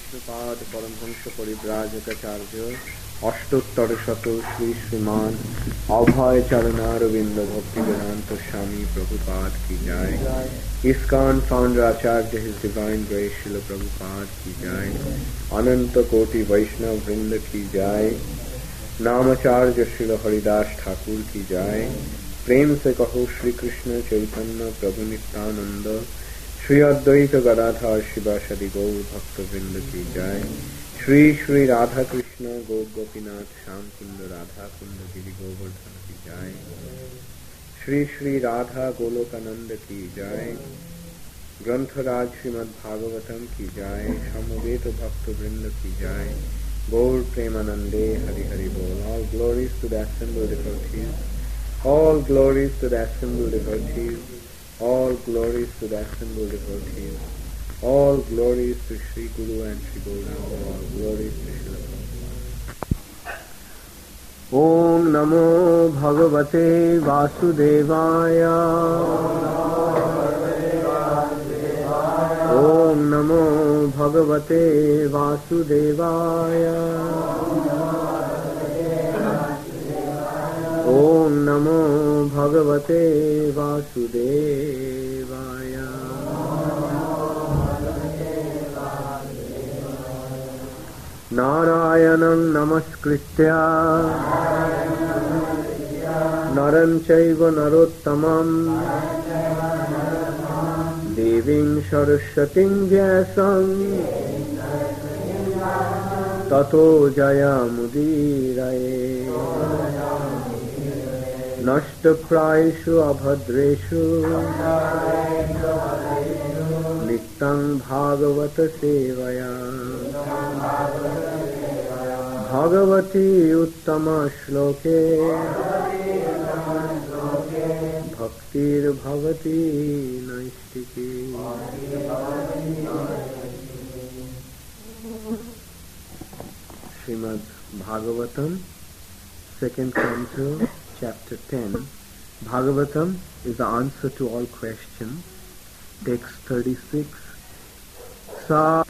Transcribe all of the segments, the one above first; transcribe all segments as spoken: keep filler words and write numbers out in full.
Vishnupada Paramhamsa Parivrajakacarya Ashtottar Shato Shri Sriman Abhay Charanaravindra Bhakti Vedanta Swami Prabhupada Ki Jai. ISKCON founder Acharya, His Divine Grace Srila Prabhupada Ki Jai. Ananta Koti Vaishnava Vrinda Ki Jai. Namacharya Srila Haridas Thakur Ki Jai. Prem se kaho Shri Krishna Chaitanya Prabhu Nityananda Shri Advaita Gadadhar Shivasadi Gaur Bhakta Vrinda Ki Jai. Shri Shri Radha Krishna Gaur Gopinath Sham Kunda Radha Kunda Giri Govardhana Ki Jai. Shri Shri Radha Golokananda Ki Jai. Grantharaj Srimad Bhagavatam Ki Jai. Samaveta Bhakta Vrinda Ki Jai. Gaur Premanande Hari Hari Bol. All glories to the assembled devotees. All glories to the assembled devotees. All glories to the assembled devotees. All glories to Sri Guru and Sri Gauranga. All glories to Sri Prabhupada. Om Namo Bhagavate Vasudevaya. Om Namo Bhagavate Vasudevaya. Om Namo Bhagavate Vasudevaya. Narayanam Namaskritya Naram Chaiva Narottamam Devim Saraswatim Vyasam Tato Jayamudiraye. Nashtaprayeshu abhadreshu Nityam Bhagavata Sevaya. Bhagavati Uttama Shloke Bhaktir Bhavati Naistiki. Srimad Bhagavatam, second canto, Chapter ten. Bhagavatam is the answer to all questions. Text thirty-six. Sa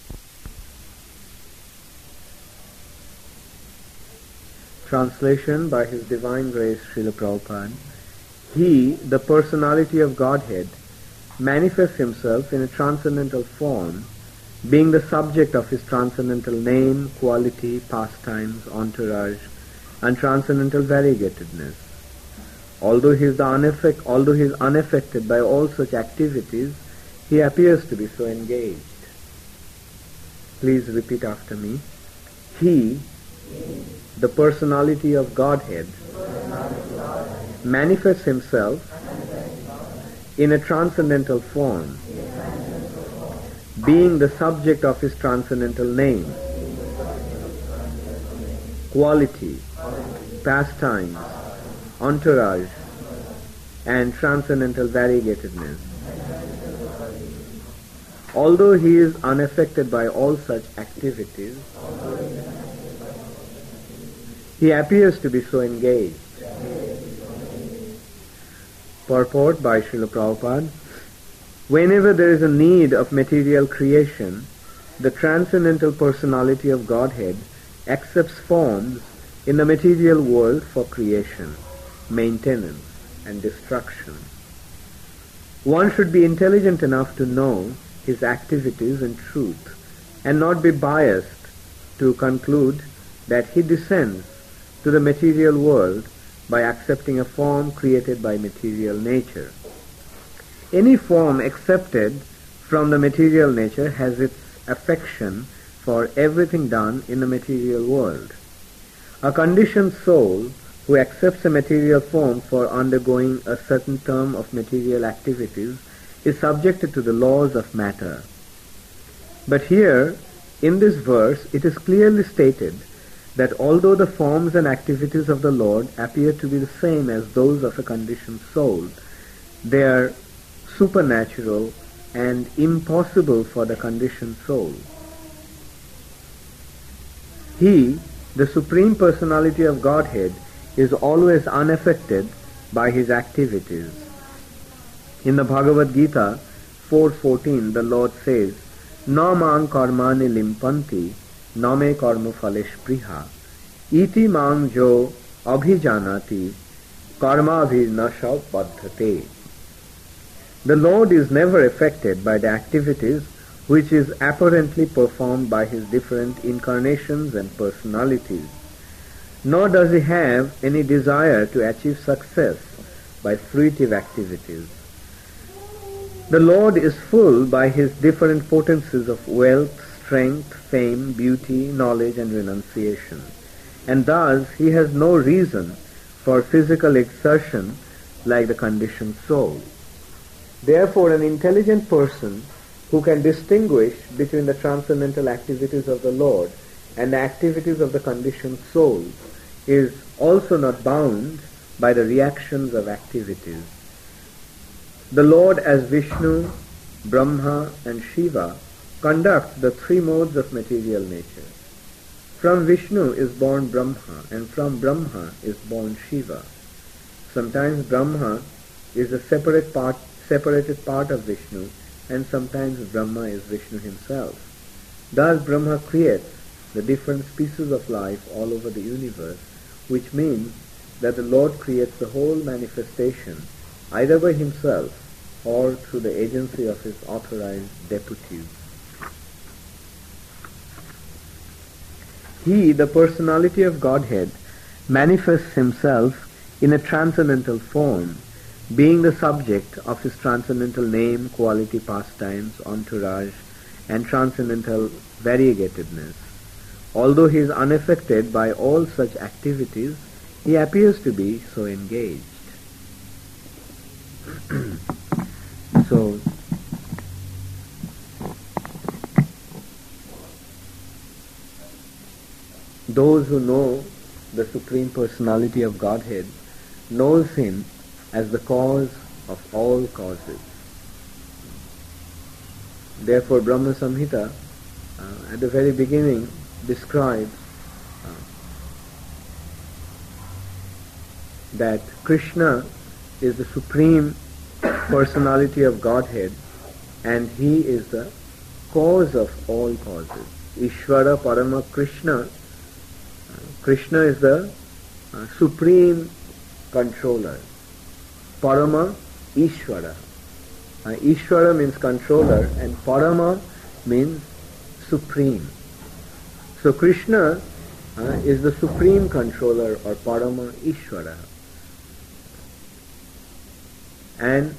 Translation by His Divine Grace Srila Prabhupada. He, the personality of Godhead, manifests Himself in a transcendental form, being the subject of His transcendental name, quality, pastimes, entourage, and transcendental variegatedness. Although he is the unaffect, although he is unaffected by all such activities, he appears to be so engaged. Please repeat after me. He, the personality of Godhead, manifests himself in a transcendental form, being the subject of his transcendental name, quality, pastimes, entourage, and transcendental variegatedness. Although he is unaffected by all such activities, he appears to be so engaged. Purport by Srila Prabhupada. Whenever there is a need of material creation, the transcendental personality of Godhead accepts forms in the material world for creation, maintenance, and destruction. One should be intelligent enough to know his activities in truth and not be biased to conclude that he descends to the material world by accepting a form created by material nature. Any form accepted from the material nature has its affection for everything done in the material world. A conditioned soul who accepts a material form for undergoing a certain term of material activities is subjected to the laws of matter. But here, in this verse, it is clearly stated that although the forms and activities of the Lord appear to be the same as those of a conditioned soul, they are supernatural and impossible for the conditioned soul. He, the Supreme Personality of Godhead, is always unaffected by his activities. In the Bhagavad Gita four fourteen, the Lord says, na mang karmani limpanti, na me karma phalesh priha, iti mang jo abhijanati, karma abhinasha baddhate. The Lord is never affected by the activities which is apparently performed by his different incarnations and personalities, nor does he have any desire to achieve success by fruitive activities. The Lord is full by his different potencies of wealth, strength, fame, beauty, knowledge and renunciation, and thus he has no reason for physical exertion like the conditioned soul. Therefore, an intelligent person who can distinguish between the transcendental activities of the Lord and the activities of the conditioned soul is also not bound by the reactions of activities. The Lord as Vishnu, Brahma and Shiva conduct the three modes of material nature. From Vishnu is born Brahma, and from Brahma is born Shiva. Sometimes Brahma is a separate part, separated part of Vishnu, and sometimes Brahma is Vishnu himself. Thus Brahma creates the different species of life all over the universe, which means that the Lord creates the whole manifestation either by himself or through the agency of his authorized deputies. He, the personality of Godhead, manifests himself in a transcendental form, being the subject of his transcendental name, quality, pastimes, entourage, and transcendental variegatedness. Although he is unaffected by all such activities, he appears to be so engaged. So, those who know the Supreme Personality of Godhead knows him as the cause of all causes. Therefore, Brahma Samhita uh, at the very beginning describes uh, that Krishna is the Supreme Personality of Godhead and he is the cause of all causes. Ishvara Parama Krishna. Uh, Krishna is the uh, Supreme Controller. Parama Ishvara. Uh, Ishvara means controller and Parama means supreme. So Krishna uh, is the supreme controller or Parama Ishvara. And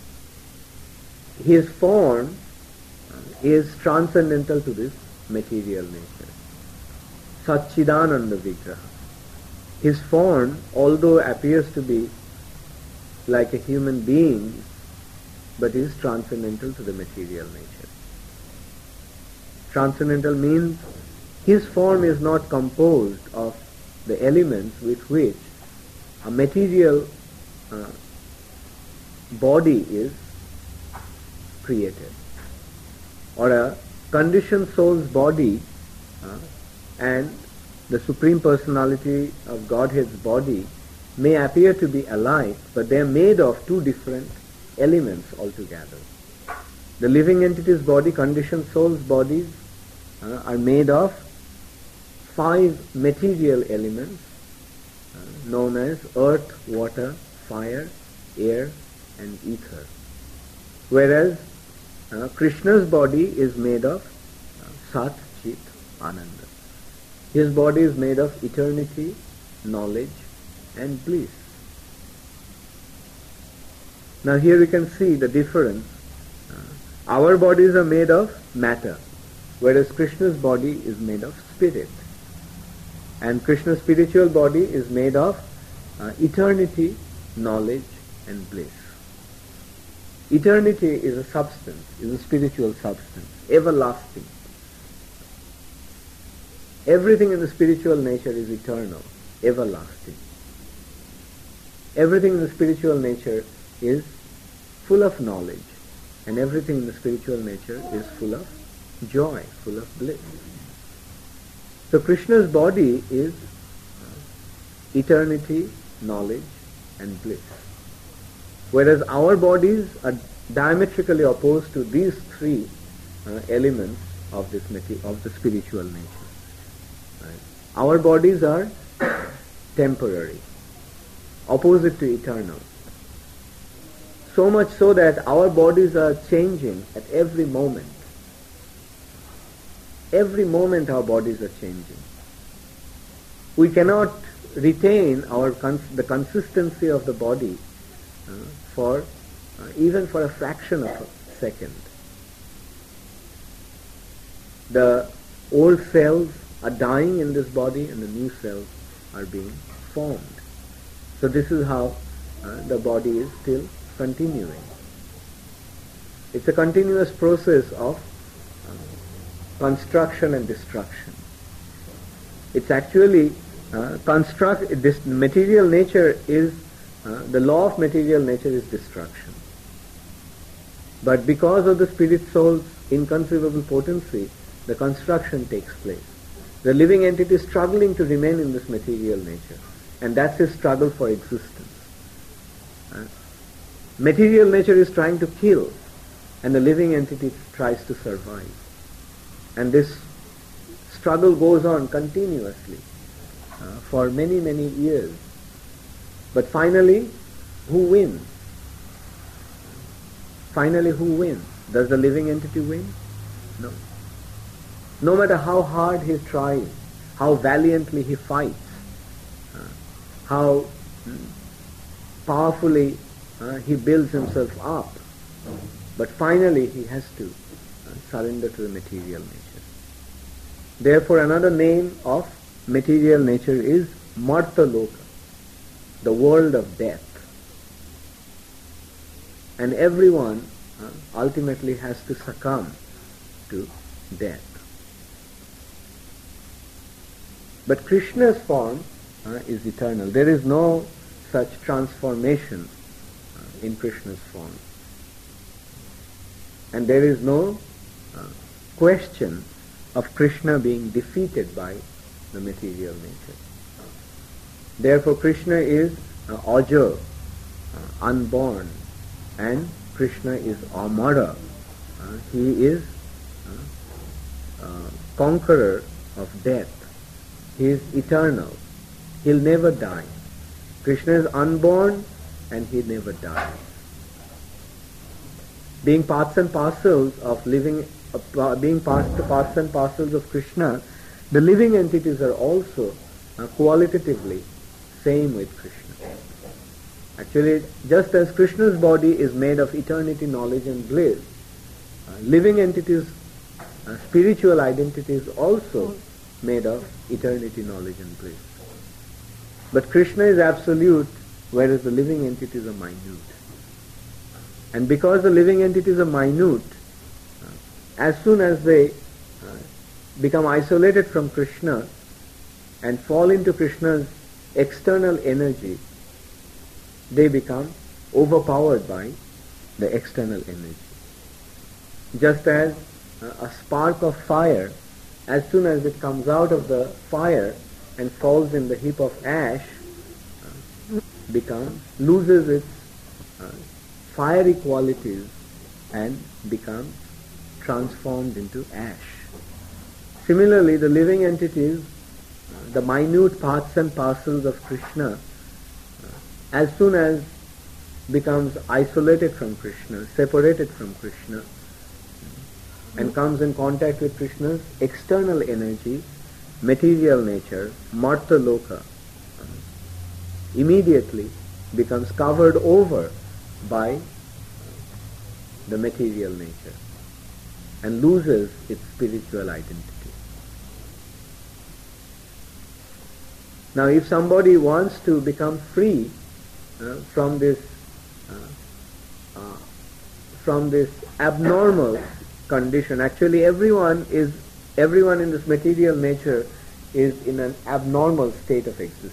his form uh, is transcendental to this material nature. Satchidananda Vigraha. His form, although appears to be like a human being, but is transcendental to the material nature. Transcendental means his form is not composed of the elements with which a material uh, body is created, or a conditioned soul's body uh, and the Supreme Personality of Godhead's body may appear to be alike, but they are made of two different elements altogether. The living entity's body, conditioned soul's bodies uh, are made of five material elements uh, known as earth, water, fire, air and ether. Whereas uh, Krishna's body is made of uh, Sat, Chit, Ananda. His body is made of eternity, knowledge and bliss. Now here we can see the difference. Uh, our bodies are made of matter, whereas Krishna's body is made of spirit. And Krishna's spiritual body is made of uh, eternity, knowledge and bliss. Eternity is a substance, is a spiritual substance, everlasting. Everything in the spiritual nature is eternal, everlasting. Everything in the spiritual nature is full of knowledge, and everything in the spiritual nature is full of joy, full of bliss. So Krishna's body is eternity, knowledge and bliss. Whereas our bodies are diametrically opposed to these three uh, elements of this mate- of the spiritual nature. Right? Our bodies are temporary, opposite to eternal. So much so that our bodies are changing at every moment. Every moment our bodies are changing. We cannot retain our cons- the consistency of the body uh, for uh, even for a fraction of a second. The old cells are dying in this body and the new cells are being formed. So this is how uh, the body is still continuing. It's a continuous process of uh, construction and destruction. It's actually uh, construct. This material nature is uh, the law of material nature is destruction. But because of the spirit soul's inconceivable potency, the construction takes place. The living entity is struggling to remain in this material nature, and that's his struggle for existence. Uh, material nature is trying to kill, and the living entity tries to survive. And this struggle goes on continuously uh, for many, many years. But finally, who wins? Finally, who wins? Does the living entity win? No. No matter how hard he tries, how valiantly he fights, uh, how mm, powerfully uh, he builds himself up, but finally he has to uh, surrender to the material nature. Therefore, another name of material nature is Martha Loka, the world of death. And everyone uh, ultimately has to succumb to death. But Krishna's form uh, is eternal. There is no such transformation uh, in Krishna's form. And there is no uh, question of Krishna being defeated by the material nature. Therefore Krishna is uh, Aja, uh, unborn, and Krishna is Amara. Uh, he is uh, uh, conqueror of death. He is eternal. He'll never die. Krishna is unborn and he never dies. Being parts and parcels of living, uh, being parts, parts and parcels of Krishna, the living entities are also uh, qualitatively same with Krishna. Actually, just as Krishna's body is made of eternity, knowledge and bliss, uh, living entities, uh, spiritual identity is also made of eternity, knowledge and bliss. But Krishna is absolute, whereas the living entities are minute. And because the living entities are minute, uh, as soon as they uh, become isolated from Krishna and fall into Krishna's external energy, they become overpowered by the external energy. Just as uh, a spark of fire, as soon as it comes out of the fire and falls in the heap of ash, uh, becomes, loses its uh, fiery qualities and becomes transformed into ash. Similarly, the living entities, uh, the minute parts and parcels of Krishna, uh, as soon as becomes isolated from Krishna, separated from Krishna, and comes in contact with Krishna's external energy, material nature, Martha Loka, immediately becomes covered over by the material nature and loses its spiritual identity. Now, if somebody wants to become free uh, from this uh, uh, from this abnormal condition, actually everyone is everyone in this material nature is in an abnormal state of existence.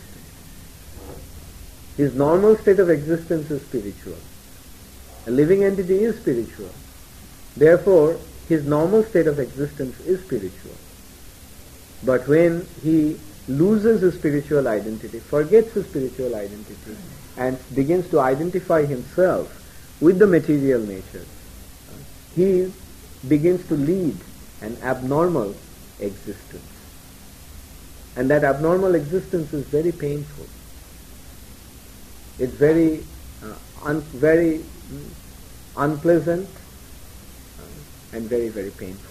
His normal state of existence is spiritual. A living entity is spiritual. Therefore, his normal state of existence is spiritual. But when he loses his spiritual identity, forgets his spiritual identity, and begins to identify himself with the material nature, he begins to lead an abnormal existence. And that abnormal existence is very painful. It's very, uh, un- very mm, unpleasant uh, and very, very painful.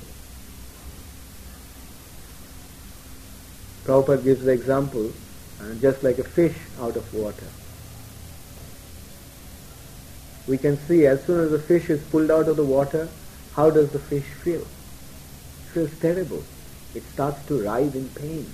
Prabhupada gives the example, uh, just like a fish out of water. We can see as soon as the fish is pulled out of the water, how does the fish feel? It feels terrible. It starts to writhe in pain.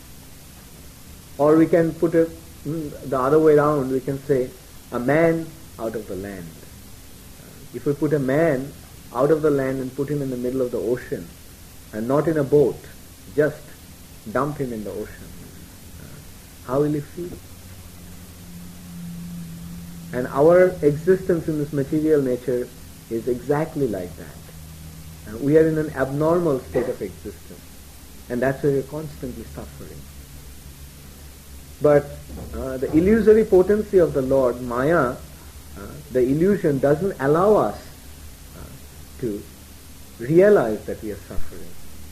Or we can put it mm, the other way around, we can say, a man out of the land. Uh, if we put a man out of the land and put him in the middle of the ocean, and not in a boat, just dump him in the ocean, uh, how will he feel? And our existence in this material nature is exactly like that. Uh, we are in an abnormal state of existence, and that's why we are constantly suffering. But uh, the illusory potency of the Lord, Maya, uh, the illusion doesn't allow us uh, to realize that we are suffering.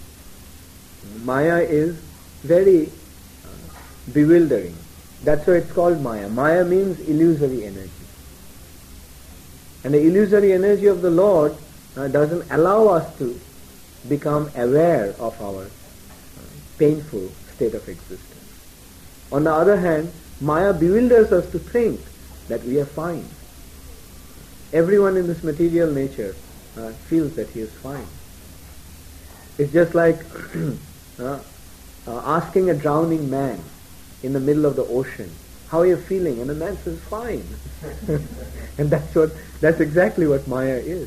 Maya is very uh, bewildering. That's why it's called Maya. Maya means illusory energy. And the illusory energy of the Lord uh, doesn't allow us to become aware of our uh, painful state of existence. On the other hand, Maya bewilders us to think that we are fine. Everyone in this material nature uh, feels that he is fine. It's just like uh, uh, asking a drowning man in the middle of the ocean, how are you feeling? And the man says, fine. And that's what, that's exactly what Maya is.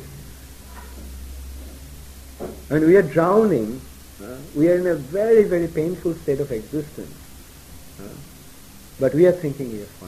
When we are drowning, uh, we are in a very, very painful state of existence. Uh, but we are thinking we are fine.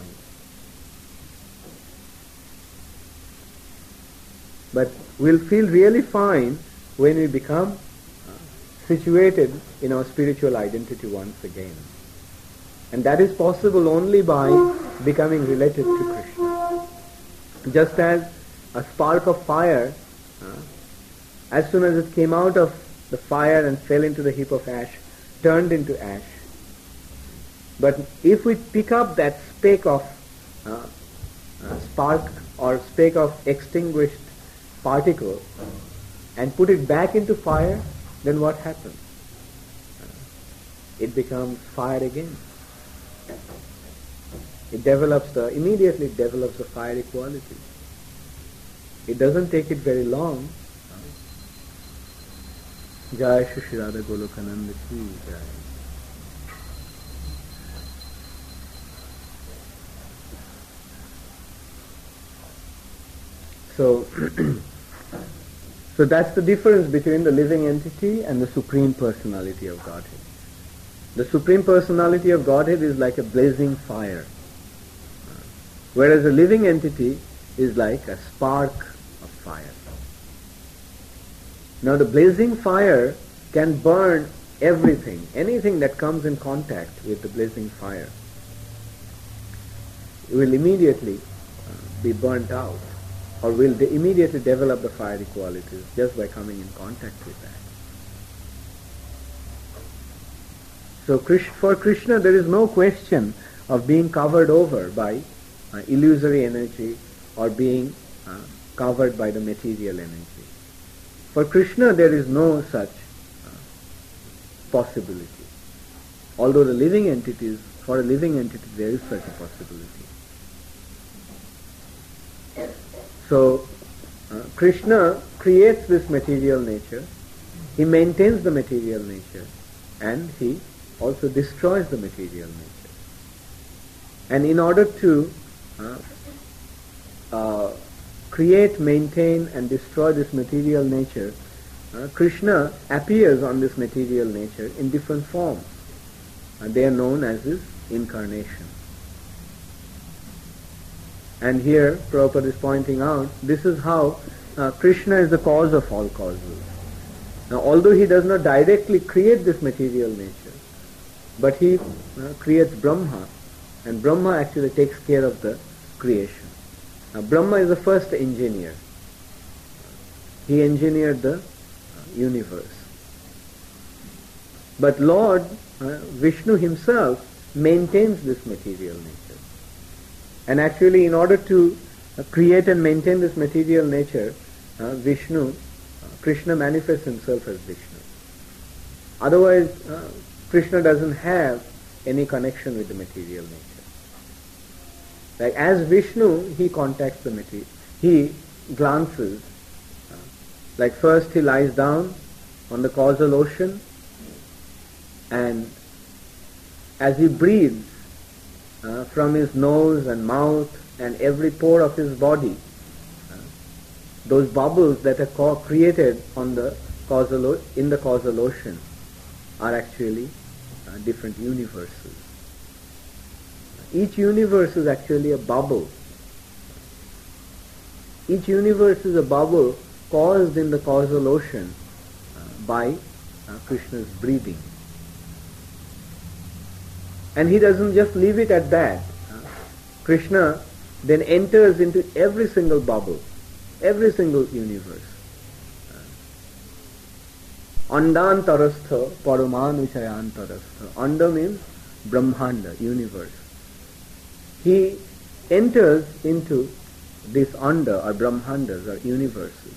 But we'll feel really fine when we become uh, situated in our spiritual identity once again. And that is possible only by becoming related to Krishna. Just as a spark of fire, uh, as soon as it came out of the fire and fell into the heap of ash, turned into ash. But if we pick up that speck of uh, uh, spark or speck of extinguished particle and put it back into fire, then what happens? Uh, it becomes fire again. It develops the, immediately it develops the fiery quality. It doesn't take it very long. Jai Shri Radha Golokananda Ki Jai. So, so that's the difference between the living entity and the Supreme Personality of Godhead. The Supreme Personality of Godhead is like a blazing fire, whereas the living entity is like a spark of fire. Now the blazing fire can burn everything, anything that comes in contact with the blazing fire. It will immediately uh, be burnt out, or will de- immediately develop the fiery qualities just by coming in contact with that. So Krish- for Krishna there is no question of being covered over by uh, illusory energy or being uh, covered by the material energy. For Krishna there is no such uh, possibility. Although the living entities, for a living entity there is such a possibility. So uh, Krishna creates this material nature, he maintains the material nature, and he also destroys the material nature. And in order to uh, uh, create, maintain and destroy this material nature, uh, Krishna appears on this material nature in different forms. Uh, they are known as his incarnation. And here Prabhupada is pointing out, this is how uh, Krishna is the cause of all causes. Now although he does not directly create this material nature, but he uh, creates Brahma, and Brahma actually takes care of the creation. Now Brahma is the first engineer. He engineered the universe. But Lord uh, Vishnu himself maintains this material nature. And actually, in order to uh, create and maintain this material nature, uh, Vishnu, uh, Krishna manifests himself as Vishnu. Otherwise, uh, Krishna doesn't have any connection with the material nature. Like as Vishnu, he contacts the material. He glances. Uh, like first he lies down on the causal ocean, and as he breathes uh, from his nose and mouth and every pore of his body, uh, those bubbles that are co- created on the causal o- in the causal ocean are actually uh, different universes. Each universe is actually a bubble. Each universe is a bubble caused in the causal ocean uh, by uh, Krishna's breathing. And he doesn't just leave it at that. Uh, Krishna then enters into every single bubble, every single universe. Andantarastha paramanuchayantarastha. Anda means Brahmanda, universe. He enters into this Anda or Brahmandas or universes.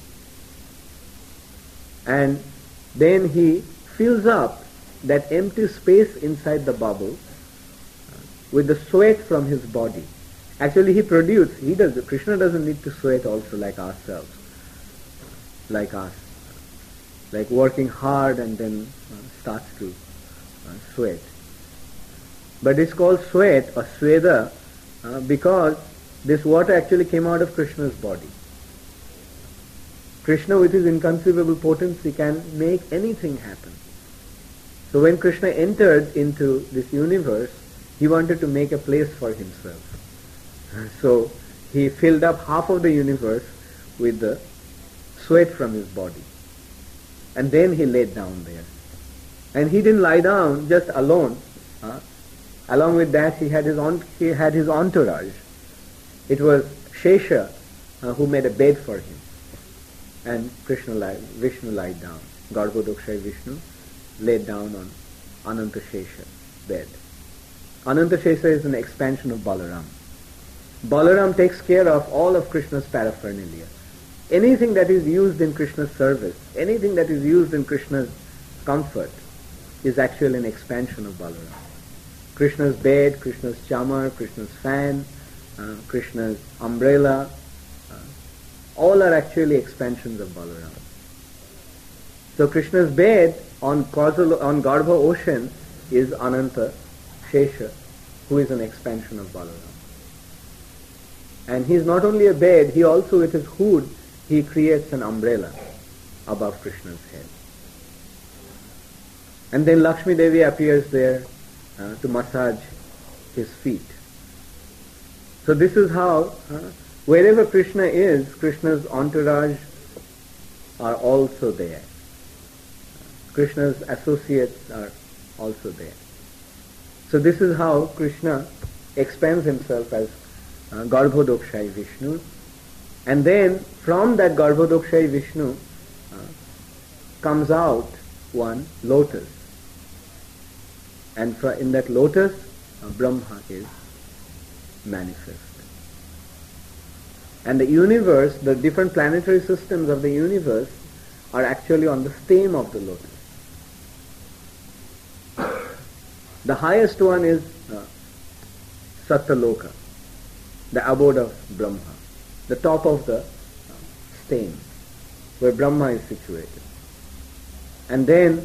And then he fills up that empty space inside the bubble with the sweat from his body. Actually he produces, he does, Krishna doesn't need to sweat also like ourselves, like us. Like working hard and then uh, starts to uh, sweat. But it's called sweat or sweda uh, because this water actually came out of Krishna's body. Krishna with his inconceivable potency can make anything happen. So when Krishna entered into this universe, he wanted to make a place for himself. So he filled up half of the universe with the sweat from his body. And then he laid down there. And he didn't lie down just alone. Uh, along with that, he had his on, he had his entourage. It was Shesha uh, who made a bed for him. And Krishna lied, Vishnu lied down. Garbhodakshay Vishnu laid down on Ananta Shesha bed. Ananta Shesha is an expansion of Balaram. Balaram takes care of all of Krishna's paraphernalia. Anything that is used in Krishna's service, anything that is used in Krishna's comfort is actually an expansion of Balaram. Krishna's bed, Krishna's chamar, Krishna's fan, uh, Krishna's umbrella, uh, all are actually expansions of Balaram. So Krishna's bed on causal, on Garbha ocean is Ananta Shesha, who is an expansion of Balaram. And he is not only a bed, he also with his hood, he creates an umbrella above Krishna's head. And then Lakshmi Devi appears there uh, to massage his feet. So this is how, uh, wherever Krishna is, Krishna's entourage are also there. Krishna's associates are also there. So this is how Krishna expands himself as uh, Garbhodakshay Vishnu. And then from that Garbhodakshay Vishnu uh, comes out one lotus. And for, in that lotus, uh, Brahma is manifest. And the universe, the different planetary systems of the universe are actually on the stem of the lotus. The highest one is uh, Satyaloka, the abode of Brahma, the top of the uh, stem, where Brahma is situated. And then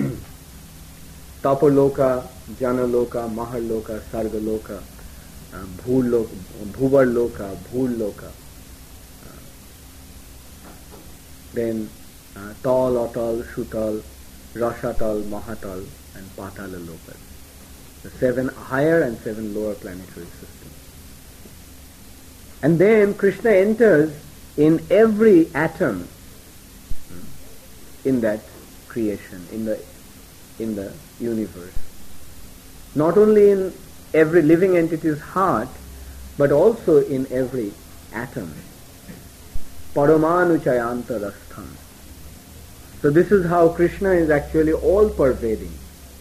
Tapaloka, Janaloka, Maharloka, Sargaloka, uh, Bhuloka, Bhuvarloka, Bhuloka, uh, then uh, Tal, Atal, Shutal, Rashatal, Mahatal, and Patala Lokas. The seven higher and seven lower planetary systems. And then Krishna enters in every atom in that creation, in the in the universe. Not only in every living entity's heart, but also in every atom. Paramanuchayantarasthan. So this is how Krishna is actually all-pervading.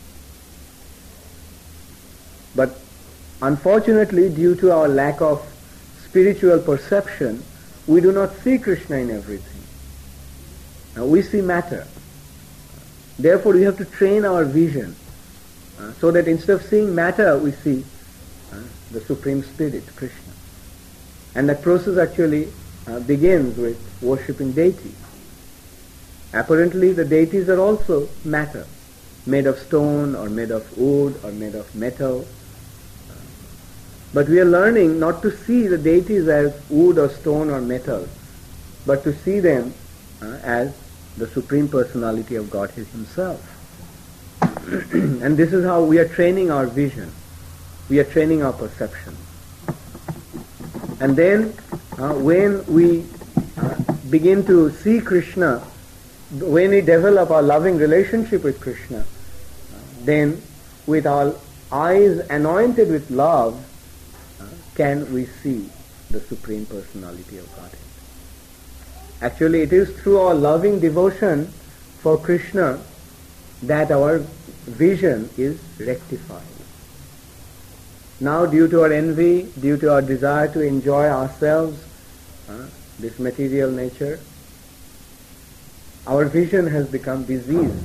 But unfortunately, due to our lack of spiritual perception, we do not see Krishna in everything. Now we see matter. Therefore, we have to train our vision uh, so that instead of seeing matter, we see uh, the Supreme Spirit, Krishna. And that process actually uh, begins with worshipping deities. Apparently, the deities are also matter, made of stone or made of wood or made of metal. But we are learning not to see the deities as wood or stone or metal, but to see them uh, as the Supreme Personality of Godhead Himself. And this is how we are training our vision. We are training our perception. And then uh, when we uh, begin to see Krishna, when we develop our loving relationship with Krishna, uh, then with our eyes anointed with love, uh, can we see the Supreme Personality of Godhead. Actually, it is through our loving devotion for Krishna that our vision is rectified. Now, due to our envy, due to our desire to enjoy ourselves, uh, this material nature, our vision has become diseased.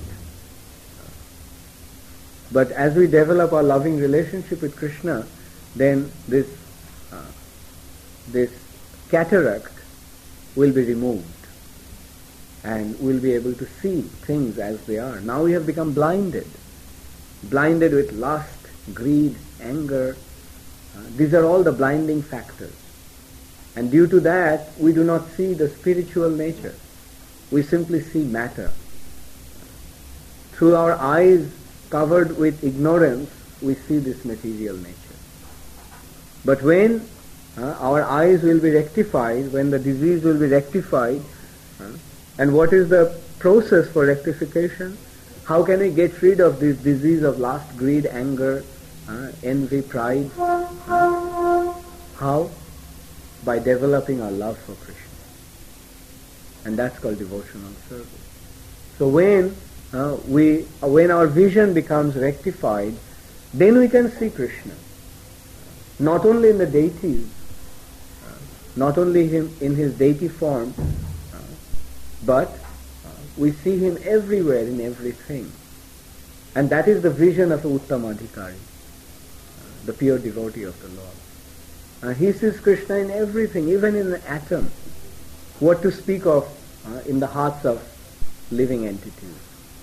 But as we develop our loving relationship with Krishna, then this uh, this cataract will be removed, and we'll be able to see things as they are. Now we have become blinded, blinded with lust, greed, anger. Uh, these are all the blinding factors. And due to that, we do not see the spiritual nature. We simply see matter. Through our eyes covered with ignorance, we see this material nature. But when uh, our eyes will be rectified, when the disease will be rectified, uh, and what is the process for rectification? How can we get rid of this disease of lust, greed, anger, uh, envy, pride? Uh, how? By developing our love for Krishna. And that's called devotional service. So when uh, we, uh, when our vision becomes rectified, then we can see Krishna. Not only in the deities, uh, not only him in his deity form, uh, but uh, we see him everywhere in everything. And that is the vision of an Uttamadhikari, uh, the pure devotee of the Lord. Uh, he sees Krishna in everything, even in the atom. What to speak of uh, in the hearts of living entities.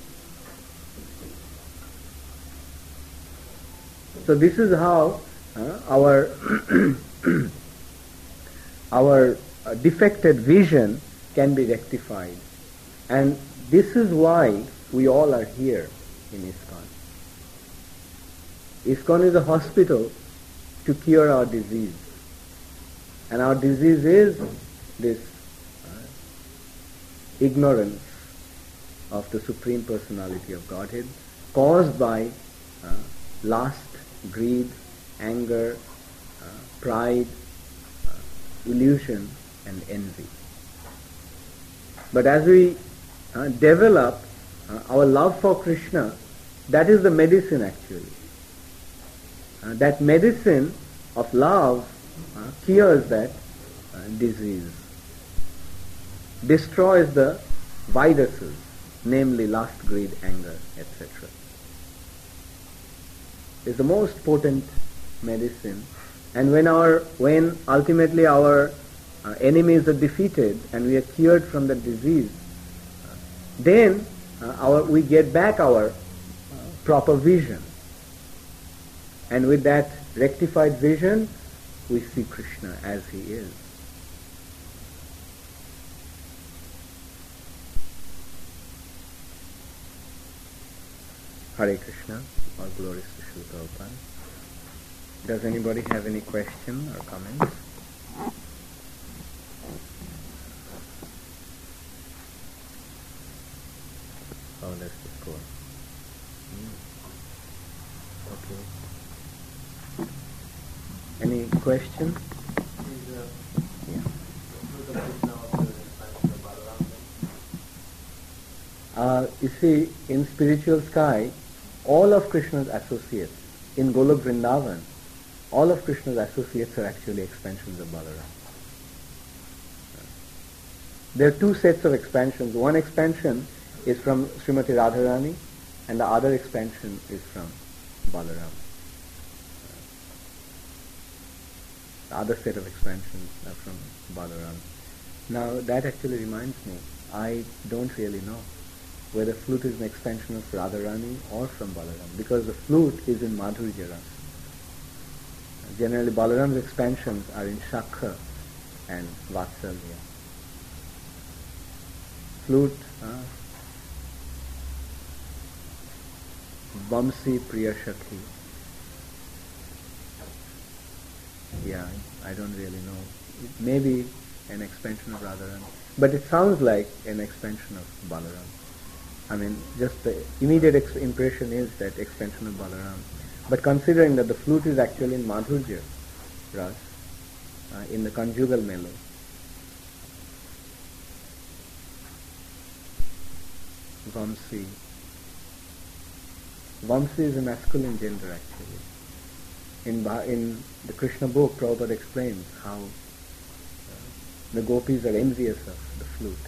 So this is how uh, our our uh, defected vision can be rectified. And this is why we all are here in ISKCON. ISKCON is a hospital to cure our disease. And our disease is this uh, ignorance of the Supreme Personality of Godhead, caused by uh, lust, greed, anger, uh, pride, uh, illusion, and envy. But as we uh, develop uh, our love for Krishna, that is the medicine actually. Uh, that medicine of love uh, cures that uh, disease, destroys the viruses, namely lust, greed, anger, et cetera. Is the most potent medicine. And when our, when ultimately our uh, enemies are defeated and we are cured from the disease, uh, then uh, our, we get back our uh, proper vision. And with that rectified vision, we see Krishna as he is. Hare Krishna, all glories to Srila Prabhupada. Does anybody have any question or comments? Oh, let's just go on. Hmm. Okay. Any question? Yeah. Uh, you see, in spiritual sky, all of Krishna's associates, in Golok Vrindavan, all of Krishna's associates are actually expansions of Balaram. There are two sets of expansions. One expansion is from Srimati Radharani, and the other expansion is from Balaram. The other set of expansions are from Balaram. Now that actually reminds me, I don't really know whether flute is an expansion of Radharani or from Balaram, because the flute is in Madhurya Ras. Generally Balaram's expansions are in Shakha and Vatsalya. Flute, uh, Vamsi Priya Shakhi. Yeah, I don't really know. It may be an expansion of Radharani, but it sounds like an expansion of Balaram. I mean, just the immediate ex- impression is that expansion of Balaram. But considering that the flute is actually in Madhurya Ras, uh, in the conjugal mellow, Vamsi. Vamsi is a masculine gender actually. In Ba- in the Krishna book, Prabhupada explains how uh, the gopis are envious of the flute.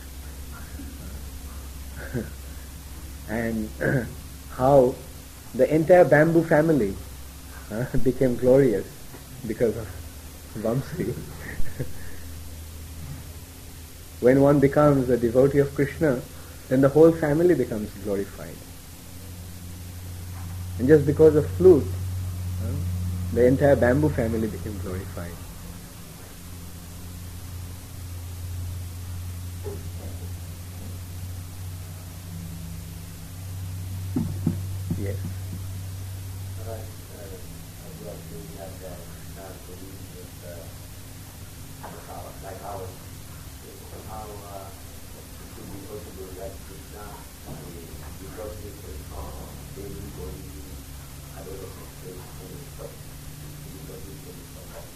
Uh, and how the entire bamboo family uh, became glorious because of Vamsi. When one becomes a devotee of Krishna, then the whole family becomes glorified. And just because of flute, uh, the entire bamboo family became glorified. Yes. Right. Uh, I was thinking that uh, uh, belief with uh, how, like how somehow uh, it could be possible that Krishna, uh, because he was from baby going to adolescent stage and stop, because he can stop.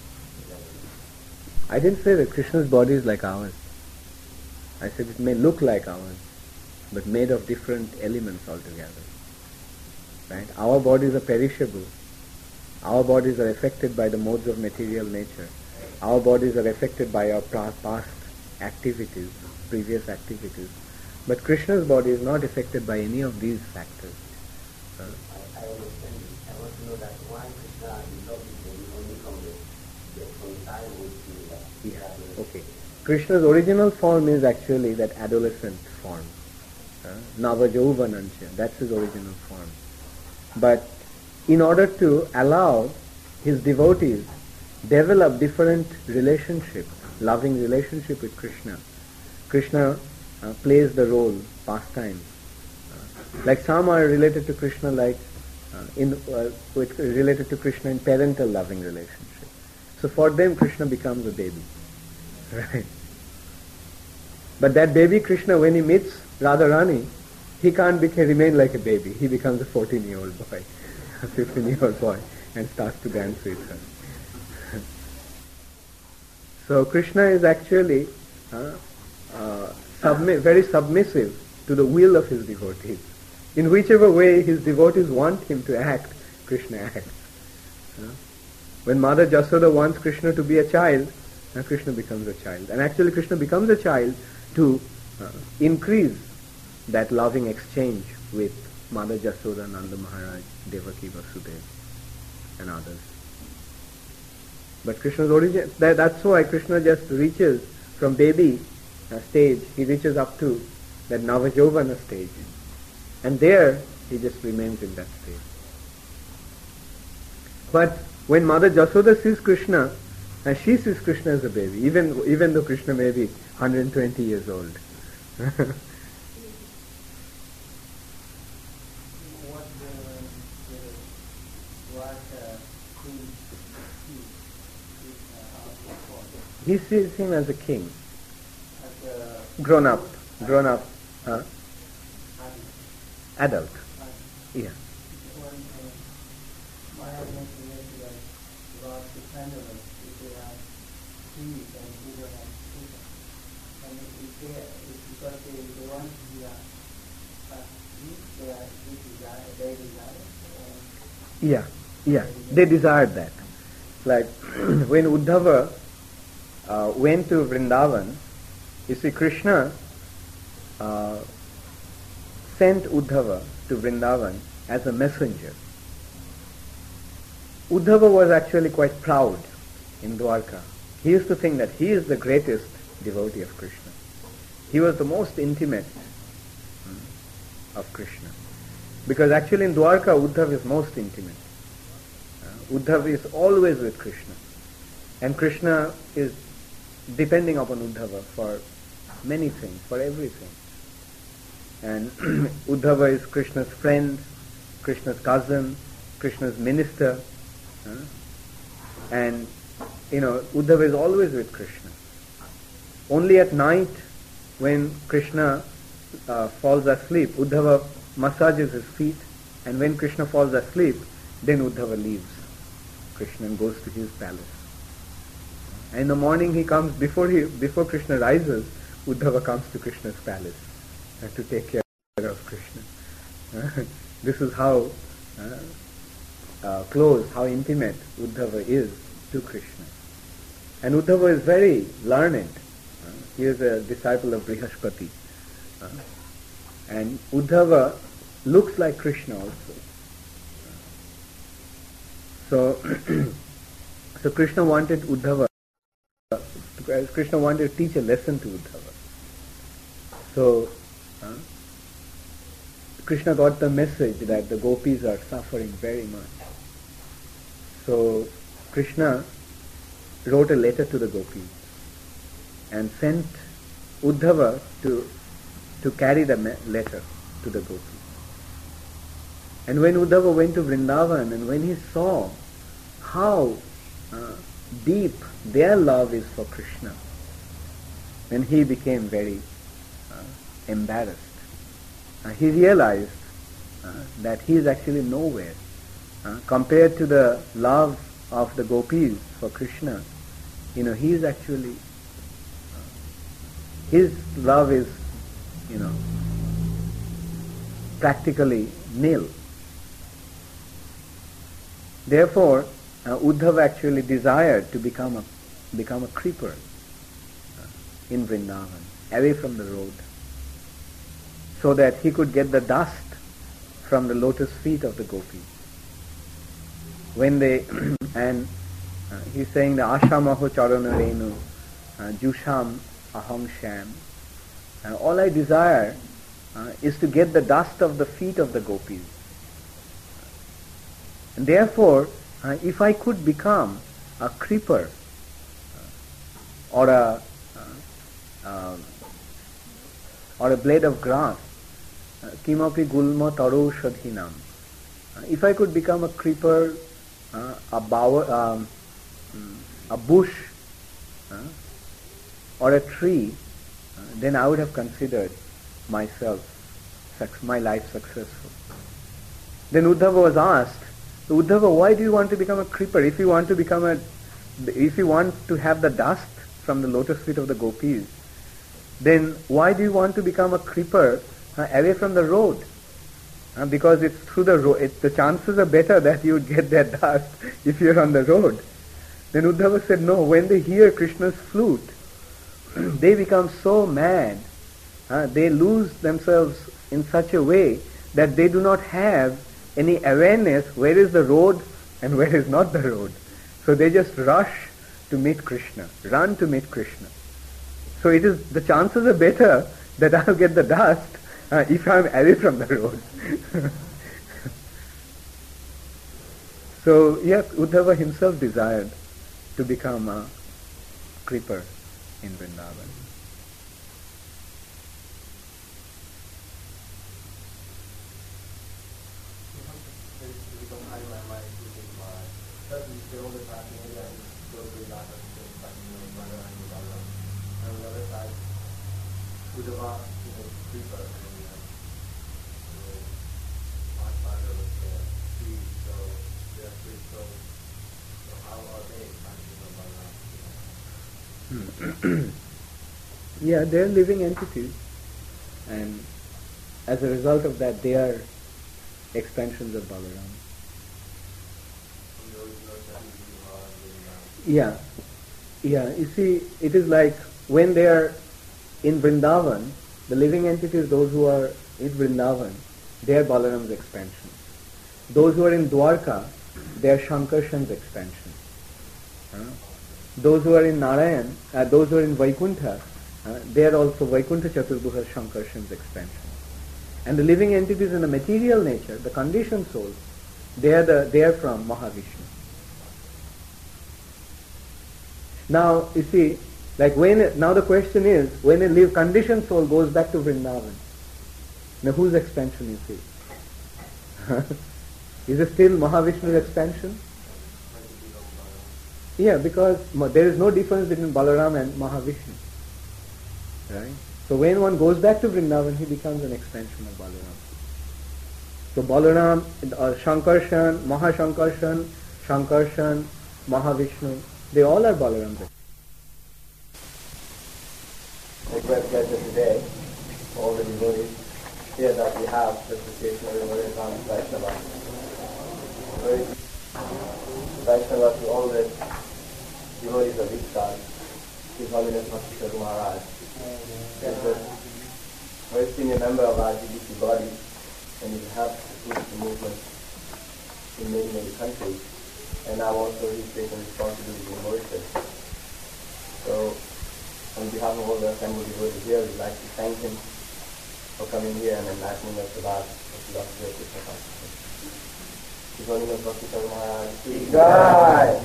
I didn't say that Krishna's body is like ours. I said it may look like ours, but made of different elements altogether. Right? Our bodies are perishable. Our bodies are affected by the modes of material nature. Our bodies are affected by our past activities, previous activities. But Krishna's body is not affected by any of these factors. Uh, I, I understand this. I want to know that why Krishna developed his body only from the, the from childhood to that. yeah. Okay. Krishna's original form is actually that adolescent form. Uh, Navajauvanancha. That's his original form. But in order to allow his devotees develop different relationships, loving relationship with Krishna, Krishna uh, plays the role, pastimes. Uh, like some are related to Krishna like uh, in uh, with, related to Krishna in parental loving relationship. So for them Krishna becomes a baby. Right? But that baby Krishna, when he meets Radharani, he can't beca- remain like a baby. He becomes a fourteen-year-old boy, a fifteen-year-old boy, and starts to dance with her. So Krishna is actually uh, uh, submi- very submissive to the will of his devotees. In whichever way his devotees want him to act, Krishna acts. Uh, when Mother Jasoda wants Krishna to be a child, uh, Krishna becomes a child. And actually Krishna becomes a child to uh, increase that loving exchange with Mother Jasoda, Nanda Maharaj, Devaki, Vasudeva, and others. But Krishna's origin, that, that's why Krishna just reaches from baby uh, stage, he reaches up to that Navajovana stage. And there, he just remains in that stage. But when Mother Jasoda sees Krishna, and she sees Krishna as a baby, even even though Krishna may be one hundred twenty years old. He sees him as a king. Grown up. Grown up. Huh? Adult. Yeah. they, are, they desire, they desire, Yeah, yeah, they desired that. Like when Uddhava uh, went to Vrindavan, you see Krishna uh, sent Uddhava to Vrindavan as a messenger. Uddhava was actually quite proud in Dwarka. He used to think that he is the greatest devotee of Krishna. He was the most intimate hmm, of Krishna. Because actually in Dwarka, Uddhava is most intimate. Uh, Uddhava is always with Krishna. And Krishna is depending upon Uddhava for many things, for everything. And Uddhava is Krishna's friend, Krishna's cousin, Krishna's minister. Uh, and, you know, Uddhava is always with Krishna. Only at night, when Krishna uh, falls asleep, Uddhava massages his feet, and when Krishna falls asleep, then Uddhava leaves Krishna and goes to his palace. And in the morning he comes, before he before Krishna rises, Uddhava comes to Krishna's palace uh, to take care of Krishna. Uh, this is how uh, uh, close, how intimate Uddhava is to Krishna. And Uddhava is very learned. Uh, he is a disciple of Brihaspati. Uh, and Uddhava looks like Krishna also. So, so Krishna wanted Uddhava, Krishna wanted to teach a lesson to Uddhava. So, uh, Krishna got the message that the gopis are suffering very much. So, Krishna wrote a letter to the gopis and sent Uddhava to, to carry the me- letter to the gopis. And when Uddhava went to Vrindavan and when he saw how uh, deep their love is for Krishna, then he became very uh, embarrassed. Uh, he realized uh, that he is actually nowhere. Uh, compared to the love of the gopis for Krishna, you know, he is actually, uh, his love is, you know, practically nil. Therefore, uh, Uddhava actually desired to become a become a creeper uh, in Vrindavan, away from the road, so that he could get the dust from the lotus feet of the gopis. When they and uh, he's saying the Ashamaho Charana Renu, uh, Jusham Aham Sham. Uh, all I desire uh, is to get the dust of the feet of the gopis. And therefore, uh, if I could become a creeper uh, or a uh, uh, or a blade of grass, kimapi gulma taro shadhinam, if I could become a creeper, uh, a bower, um, a bush, uh, or a tree, uh, then I would have considered myself, my life successful. Then Uddhava was asked, Uddhava, why do you want to become a creeper? If you want to become a, if you want to have the dust from the lotus feet of the gopis, then why do you want to become a creeper uh, away from the road? Uh, because it's through the road, it, the chances are better that you would get that dust if you're on the road. Then Uddhava said, no, when they hear Krishna's flute, they become so mad, uh, they lose themselves in such a way that they do not have any awareness where is the road and where is not the road. So they just rush to meet Krishna, run to meet Krishna. So it is, the chances are better that I'll get the dust uh, if I'm away from the road. So yes, Uddhava himself desired to become a creeper in Vrindavan. Yeah, they're living entities, and as a result of that, they are expansions of Balaram. Yeah, yeah. You see, it is like when they are in Vrindavan, the living entities, those who are in Vrindavan, they are Balaram's expansion. Those who are in Dwarka, they are Shankarshan's expansion. Uh, those who are in Narayan, uh, those who are in Vaikuntha, uh, they are also Vaikuntha Chaturbuha Shankarshan's expansion. And the living entities in the material nature, the conditioned souls, they are the they are from Mahavishnu. Now you see, like when now the question is, when a live conditioned soul goes back to Vrindavan, now whose expansion is he? Is it still Mahavishnu's expansion? Yeah, because there is no difference between Balaram and Mahavishnu. Right? So when one goes back to Vrindavan, he becomes an expansion of Balaram. So Balaram, uh, Shankarshan, Mahashankarshan, Shankarshan, Mahavishnu, they all are Balaram's. Like we have gathered today, all the devotees, here that we have the association of devotees on Vaishnava. Vaishnava to all the devotees of each god, His Holiness Bhakti Maharaj. He is a very senior member of our G B C body, and he helps to push the movement in many, many countries. And now also he's taking responsibility in Mauritius. So, on behalf of all the assembled devotees here, we'd like to thank him for coming here and enlightening us about the philosophy of Krishna consciousness. His Holiness Bhakti Maharaj ki Jai!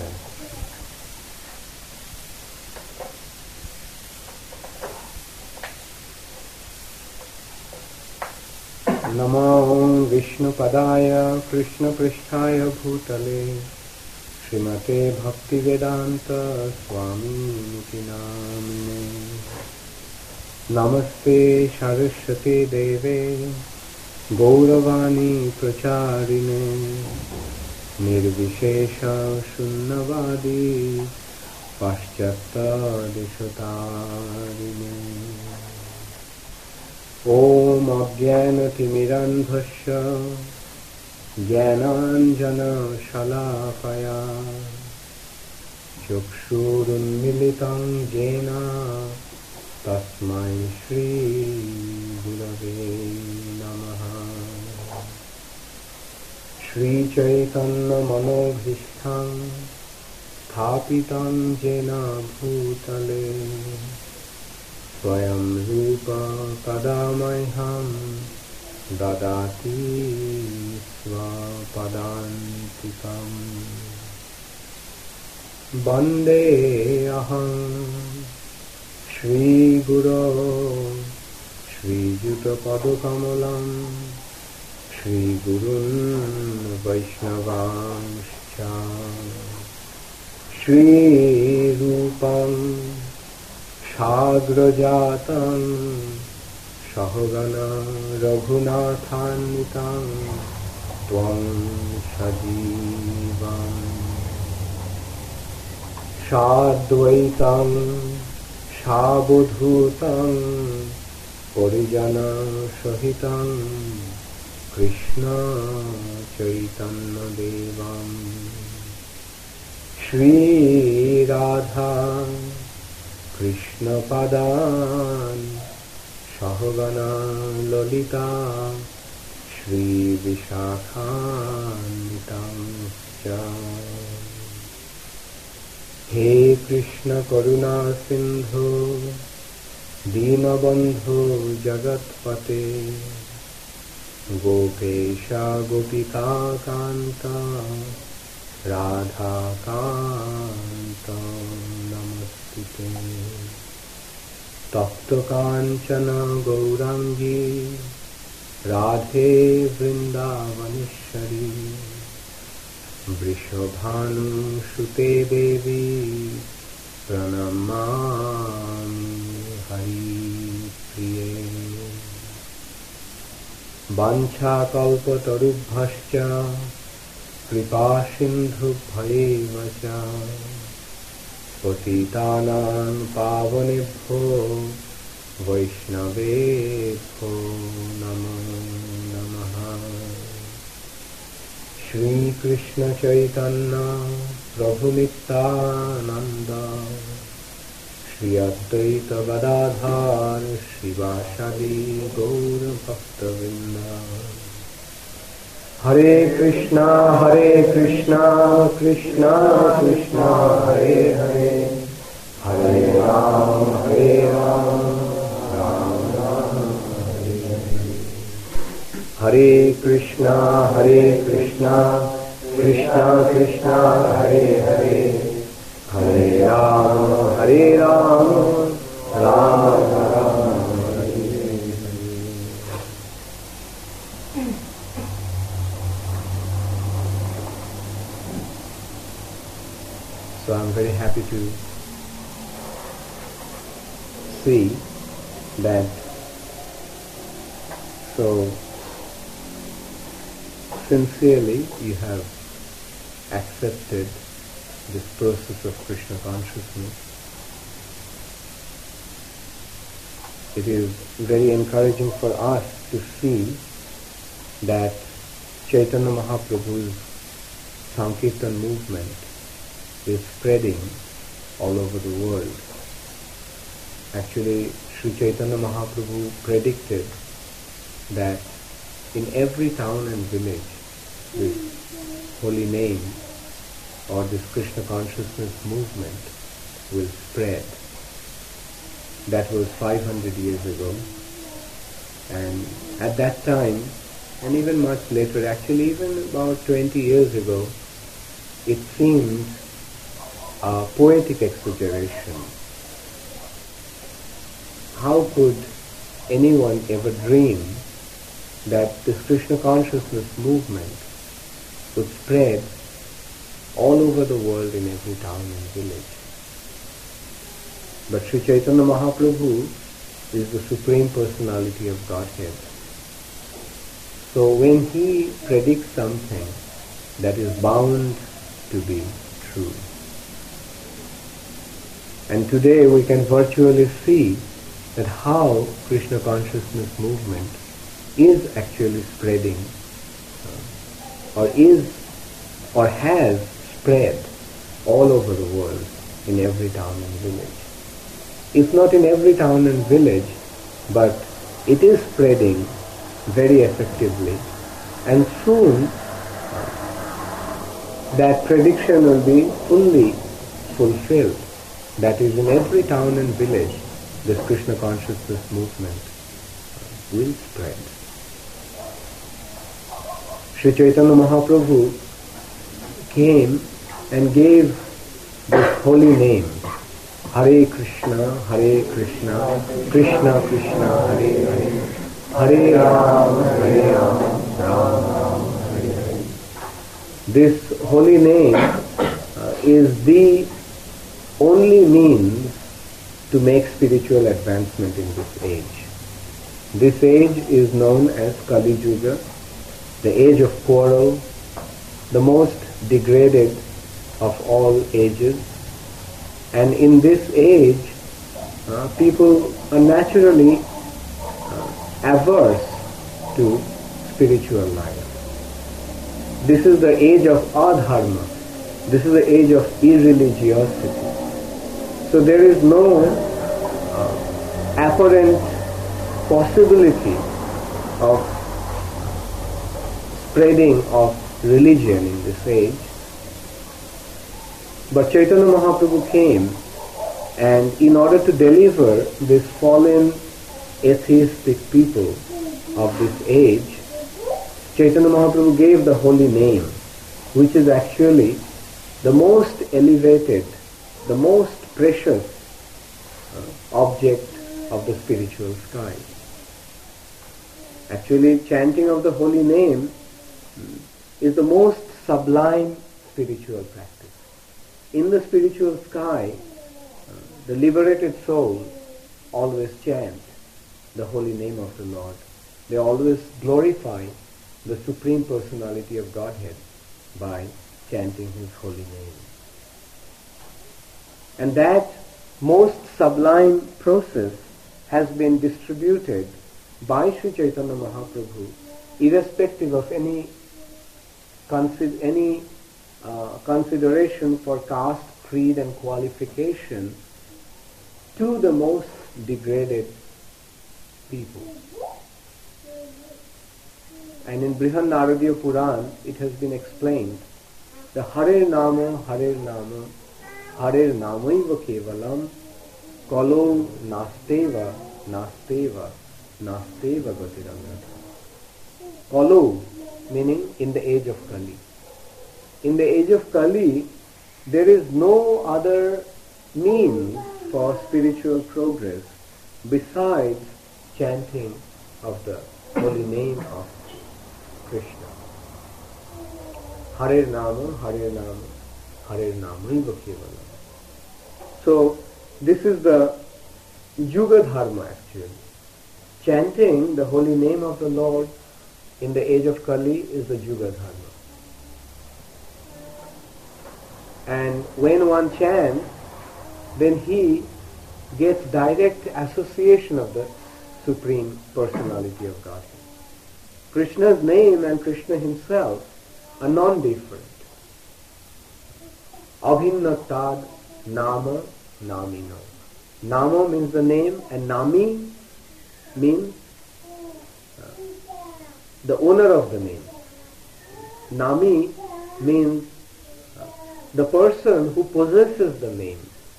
नमो विष्णुपदाय कृष्णपृष्ठाय भूतले श्रीमते भक्तिवेदांत स्वामीति नामिने नमस्ते सरस्वती देवे गौरवाणी प्रचारिणे निर्विशेष शून्यवादी पाश्चात्य देशतारिणे ओम अज्ञानतिमिरान्धस्य ज्ञानाञ्जनशलाकया चक्षुरुन्मीलितं येन तस्मै श्रीगुरवे नमः श्रीचैतन्यमनोभीष्टं स्थापितं येन भूतले स्वयं रूप कदा मह्यं ददाति स्वपदान्तिकम् वन्दे अहं श्रीगुरो श्रीयुतपदकमलं श्रीगुरुन् वैष्णवांश्च श्रीरूपं साग्रजातं सहगना रघुनाथान्वितं त्वं सजीवं साद्वैतं सावधूतं परिजनसहितं कृष्ण चैतन्यदेवं श्रीराधा कृष्णपदान् सहगना ललिता श्रीविशाखान्वितं च हे कृष्ण करुणा सिन्धु दीनबन्धु जगत्पते गोपेश गोपिका कान्त राधाकान्त नमस्ते तप्त कांचन गौरांगी राधे वृंदावनेश्वरी वृषभानुसुते देवी प्रणमामि हरिप्रिये वाञ्छाकल्पतरुभ्यश्च कृपासिन्धुभ्यैव च पतितानां पावनेभ्यो Vaishnavebhyo Namo Namaha. Shri Krishna Chaitanya Prabhu Nityananda Shri Advaita Gadadhar Shivasadi Gaur Bhaktavinda. Hare Krishna, Hare Krishna, Krishna Krishna, Hare Hare, Hare Ram, Hare Ram, Ram Ram, Hare Hare. Hare Krishna, Hare Krishna, Krishna Krishna, Hare Hare, Hare Ram, Hare Ram, Ram Ram, Hare Hare. So I'm very happy to see that so sincerely you have accepted this process of Krishna consciousness. It is very encouraging for us to see that Chaitanya Mahaprabhu's Sankirtan movement is spreading all over the world. Actually, Sri Chaitanya Mahaprabhu predicted that in every town and village this holy name or this Krishna consciousness movement will spread. That was five hundred years ago. And at that time, and even much later, actually even about twenty years ago, it seemed a poetic exaggeration. How could anyone ever dream that this Krishna consciousness movement would spread all over the world in every town and village? But Sri Chaitanya Mahaprabhu is the Supreme Personality of Godhead. So when he predicts something, that is bound to be true. And today we can virtually see that how Krishna consciousness movement is actually spreading uh, or is or has spread all over the world in every town and village. If not in every town and village, but it is spreading very effectively, and soon uh, that prediction will be fully fulfilled. That is, in every town and village, this Krishna consciousness movement will spread. Sri Chaitanya Mahaprabhu came and gave this holy name, Hare Krishna, Hare Krishna, Krishna Krishna, Hare Hare, Hare Ram, Hare Ram, Ram Ram, Hare Hare. This holy name uh, is the only means to make spiritual advancement in this age. This age is known as Kali Yuga, the age of quarrel, the most degraded of all ages. And in this age, uh, people are naturally uh, averse to spiritual life. This is the age of adharma. This is the age of irreligiosity. So there is no uh, apparent possibility of spreading of religion in this age. But Chaitanya Mahaprabhu came, and in order to deliver this fallen atheistic people of this age, Chaitanya Mahaprabhu gave the holy name, which is actually the most elevated, the most precious uh, object of the spiritual sky. Actually, chanting of the holy name is the most sublime spiritual practice. In the spiritual sky, uh, the liberated souls always chant the holy name of the Lord. They always glorify the Supreme Personality of Godhead by chanting His holy name. And that most sublime process has been distributed by Sri Chaitanya Mahaprabhu, irrespective of any consi- any uh, consideration for caste, creed and qualification, to the most degraded people. And in Brihad Naradiya Puran it has been explained, the Hare Nama, Hare Nama, Hare Namaiva Kevalam, Kalo Nasteva, Nasteva, Nasteva Gatirangata. Kalo, meaning in the age of Kali. In the age of Kali, there is no other means for spiritual progress besides chanting of the holy name of Krishna. Hare Nama, Hare Nama, Hare Namaiva Kevalam. So, this is the Yuga Dharma actually. Chanting the holy name of the Lord in the age of Kali is the Yuga Dharma. And when one chants, then he gets direct association of the Supreme Personality of Godhead. Krishna's name and Krishna himself are non-different. Abhinnatad Nama Namino. Nama means the name and Nami means uh, the owner of the name. Nami means uh, the person who possesses the name.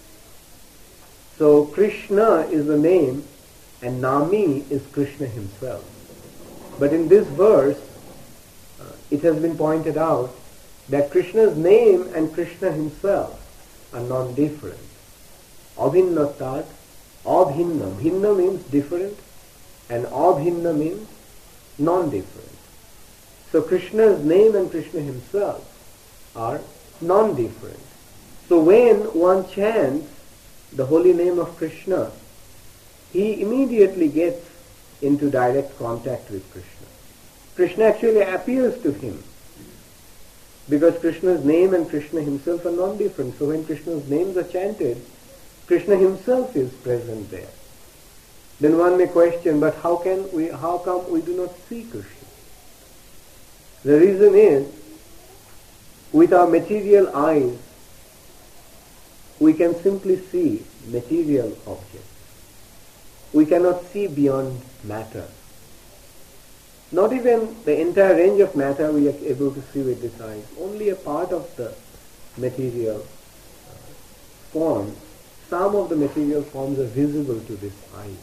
So Krishna is the name and Nami is Krishna himself. But in this verse, uh, it has been pointed out that Krishna's name and Krishna himself are non-different. Abhinnatat, abhinna. Bhinna means different and abhinna means non-different. So Krishna's name and Krishna himself are non-different. So when one chants the holy name of Krishna, he immediately gets into direct contact with Krishna. Krishna actually appears to him because Krishna's name and Krishna himself are non-different. So when Krishna's names are chanted, Krishna himself is present there. Then one may question, but how can we, how come we do not see Krishna? The reason is, with our material eyes, we can simply see material objects. We cannot see beyond matter. Not even the entire range of matter we are able to see with this eyes. Only a part of the material uh, form. Some of the material forms are visible to this eye.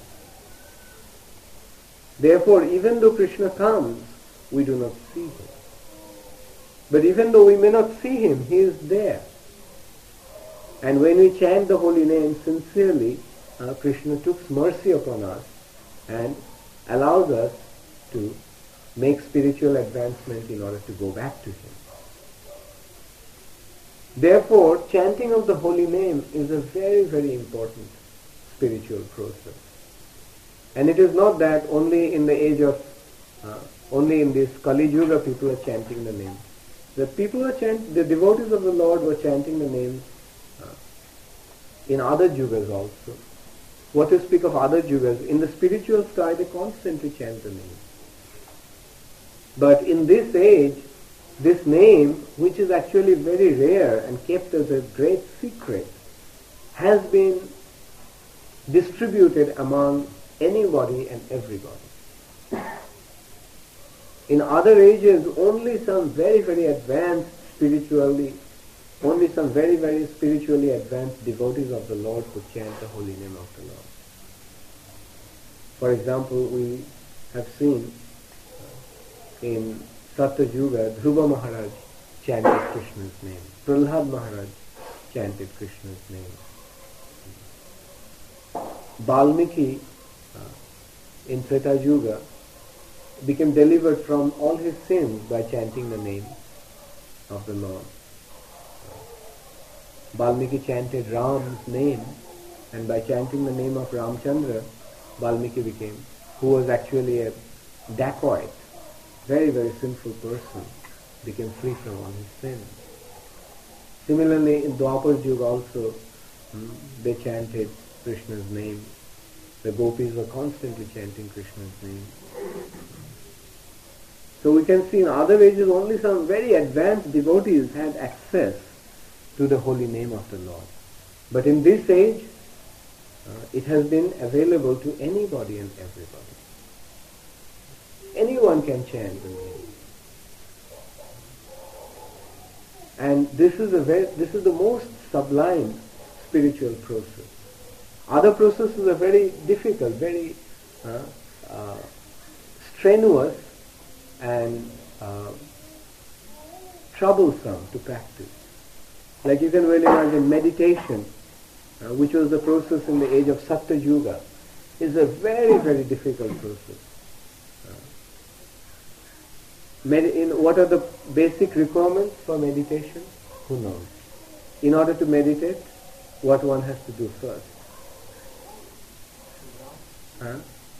Therefore, even though Krishna comes, we do not see him. But even though we may not see him, he is there. And when we chant the holy name sincerely, uh, Krishna takes mercy upon us and allows us to make spiritual advancement in order to go back to him. Therefore, chanting of the holy name is a very, very important spiritual process. And it is not that only in the age of, uh, only in this Kali Yuga people are chanting the name. The people are chant, the devotees of the Lord were chanting the names uh, in other yugas also. What to speak of other yugas? In the spiritual sky, they constantly chant the name. But in this age, this name, which is actually very rare and kept as a great secret, has been distributed among anybody and everybody. In other ages, only some very, very advanced spiritually, only some very, very spiritually advanced devotees of the Lord could chant the holy name of the Lord. For example, we have seen in Satya Yuga, Dhruva Maharaj chanted Krishna's name. Prahlad Maharaj chanted Krishna's name. Valmiki uh, in Treta Yuga became delivered from all his sins by chanting the name of the Lord. Valmiki chanted Ram's name, and by chanting the name of Ramchandra, Valmiki became, who was actually a dacoit, very, very sinful person, became free from all his sins. Similarly, in Dwapar Yuga also, hmm, they chanted Krishna's name. The gopis were constantly chanting Krishna's name. So we can see in other ages only some very advanced devotees had access to the holy name of the Lord. But in this age, uh, it has been available to anybody and everybody. Anyone can chant the name. And this is a very, this is the most sublime spiritual process. Other processes are very difficult, very uh, uh, strenuous and uh, troublesome to practice. Like you can well imagine meditation, uh, which was the process in the age of Satya Yuga, is a very, very difficult process. Uh, med- in, what are the basic requirements for meditation? Who knows? In order to meditate, what one has to do first? Huh?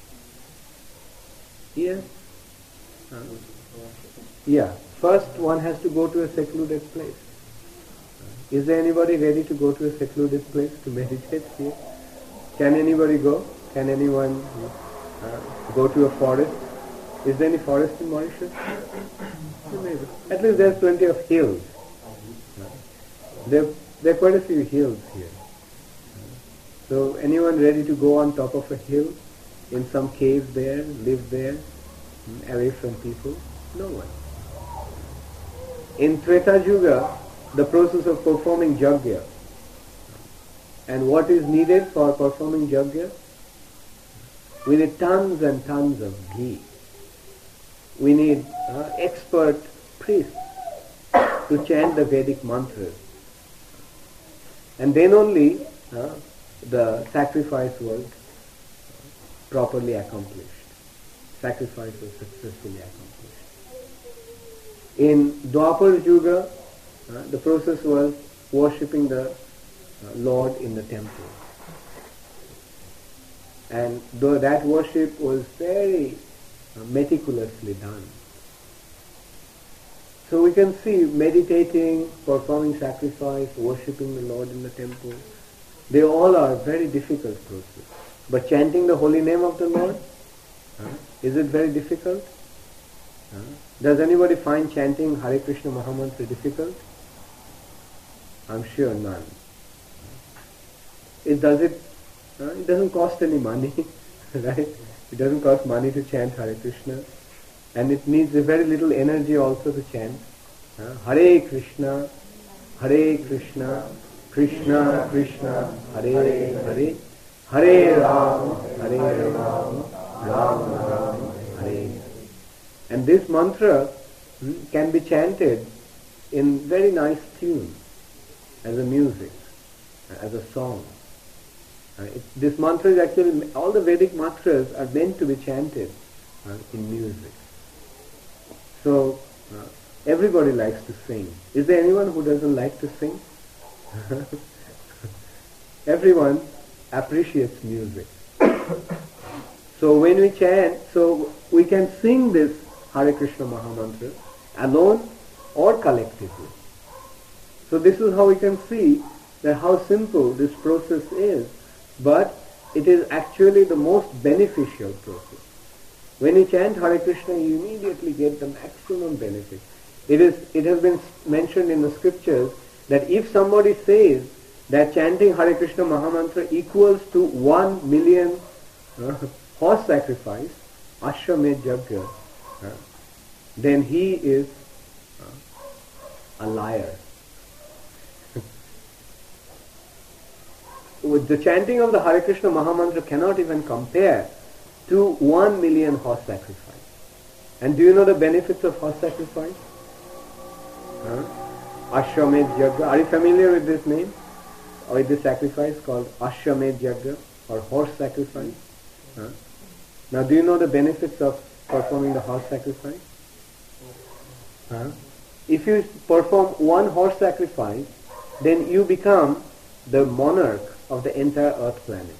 Yes? Huh? Yeah. First one has to go to a secluded place. Is there anybody ready to go to a secluded place to meditate here? Can anybody go? Can anyone uh, go to a forest? Is there any forest in Mauritius? Maybe. At least there's plenty of hills. Uh, there, there are quite a few hills here. So anyone ready to go on top of a hill, in some cave there, live there, away from people? No one. In Treta Yuga, the process of performing yajna. And what is needed for performing yajna? We need tons and tons of ghee. We need uh, expert priests to chant the Vedic mantras. And then only uh, the sacrifice was properly accomplished. Sacrifice was successfully accomplished. In Dwapar Yuga, uh, the process was worshipping the uh, Lord in the temple. And though that worship was very uh, meticulously done. So we can see meditating, performing sacrifice, worshipping the Lord in the temple, they all are very difficult process. But chanting the holy name of the Lord, uh, is it very difficult? Uh, does anybody find chanting Hare Krishna Mahamantra difficult? I'm sure none. It does it. Uh, it doesn't cost any money, right? It doesn't cost money to chant Hare Krishna, and it needs a very little energy also to chant uh, Hare Krishna, Hare Krishna, Krishna Krishna, Hare Hare, Hare Ram, Hare Ram, Ram Ram, Hare. And this mantra hmm, can be chanted in very nice tune, as a music, as a song. Uh, it, this mantra is actually, all the Vedic mantras are meant to be chanted uh, in music. So, uh, everybody likes to sing. Is there anyone who doesn't like to sing? Everyone appreciates music. So when we chant, so we can sing this Hare Krishna Mahamantra alone or collectively. So this is how we can see that how simple this process is, but it is actually the most beneficial process. When you chant Hare Krishna, you immediately get the maximum benefit. It is. It has been mentioned in the scriptures that if somebody says that chanting Hare Krishna Mahamantra equals to one million uh, horse sacrifice, Ashwamedh Yajna, uh, then he is uh, a liar. With the chanting of the Hare Krishna Mahamantra cannot even compare to one million horse sacrifice. And do you know the benefits of horse sacrifice? Huh? Ashwamedh Yajna. Are you familiar with this name? Or with this sacrifice called Ashwamedh Yajna or horse sacrifice? Huh? Now do you know the benefits of performing the horse sacrifice? Huh? If you perform one horse sacrifice, then you become the monarch of the entire earth planet.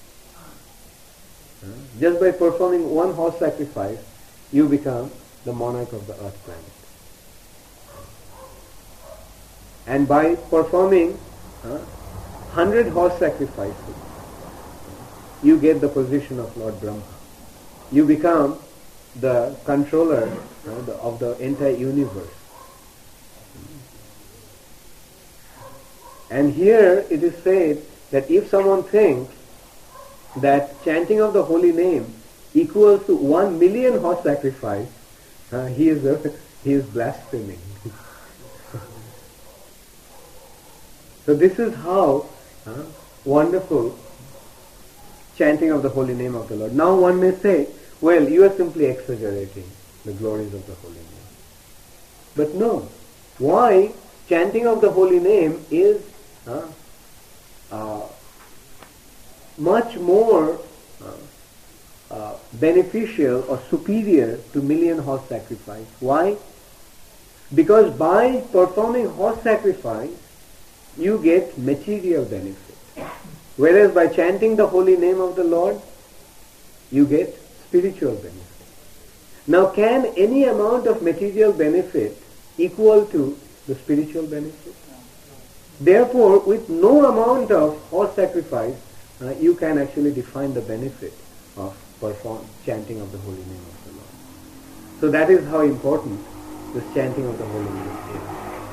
Huh? Just by performing one horse sacrifice, you become the monarch of the earth planet. And by performing uh, hundred horse sacrifices, you get the position of Lord Brahma. You become the controller uh, the, of the entire universe. And here it is said that if someone thinks that chanting of the holy name equals to one million horse sacrifice, uh, he is a, he is blaspheming. So this is how uh, wonderful chanting of the holy name of the Lord. Now one may say, well, you are simply exaggerating the glories of the holy name. But no. Why? Chanting of the holy name is uh, uh, much more uh, uh, beneficial or superior to million horse sacrifice. Why? Because by performing horse sacrifice, you get material benefit. Whereas by chanting the holy name of the Lord, you get spiritual benefit. Now can any amount of material benefit equal to the spiritual benefit? Therefore, with no amount of horse sacrifice, uh, you can actually define the benefit of perform chanting of the holy name of the Lord. So that is how important this chanting of the holy name is.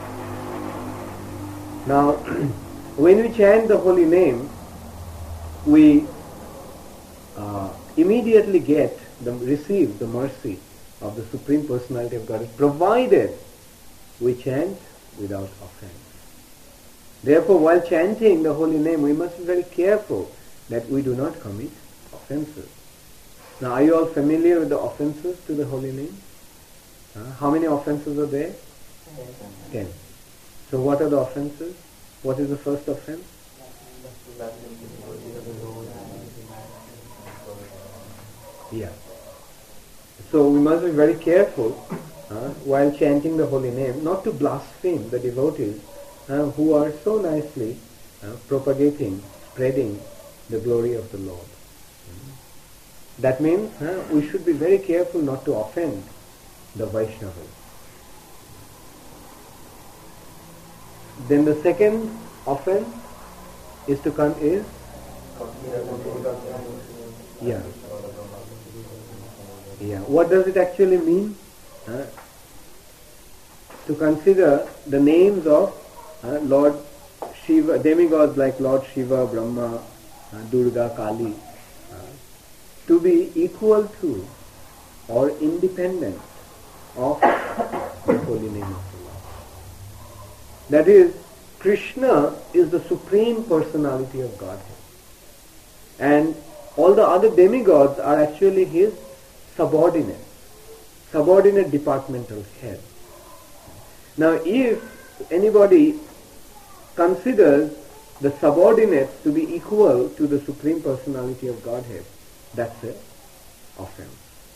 Now, when we chant the holy name, we uh, immediately get, the, receive the mercy of the Supreme Personality of Godhead, provided we chant without offense. Therefore, while chanting the holy name, we must be very careful that we do not commit offenses. Now, are you all familiar with the offenses to the holy name? Uh, how many offenses are there? Ten. So what are the offenses? What is the first offense? Yeah. So we must be very careful uh, while chanting the holy name not to blaspheme the devotees uh, who are so nicely uh, propagating, spreading the glory of the Lord. Mm-hmm. That means uh, we should be very careful not to offend the Vaishnavas. Then the second offense is to come is yeah yeah. What does it actually mean? Uh, to consider the names of uh, Lord Shiva, demigods like Lord Shiva, Brahma, uh, Durga, Kali, uh, to be equal to or independent of the holy name of the Lord. That is, Krishna is the Supreme Personality of Godhead. And all the other demigods are actually his subordinates, subordinate departmental heads. Now if anybody considers the subordinates to be equal to the Supreme Personality of Godhead, that's an offense.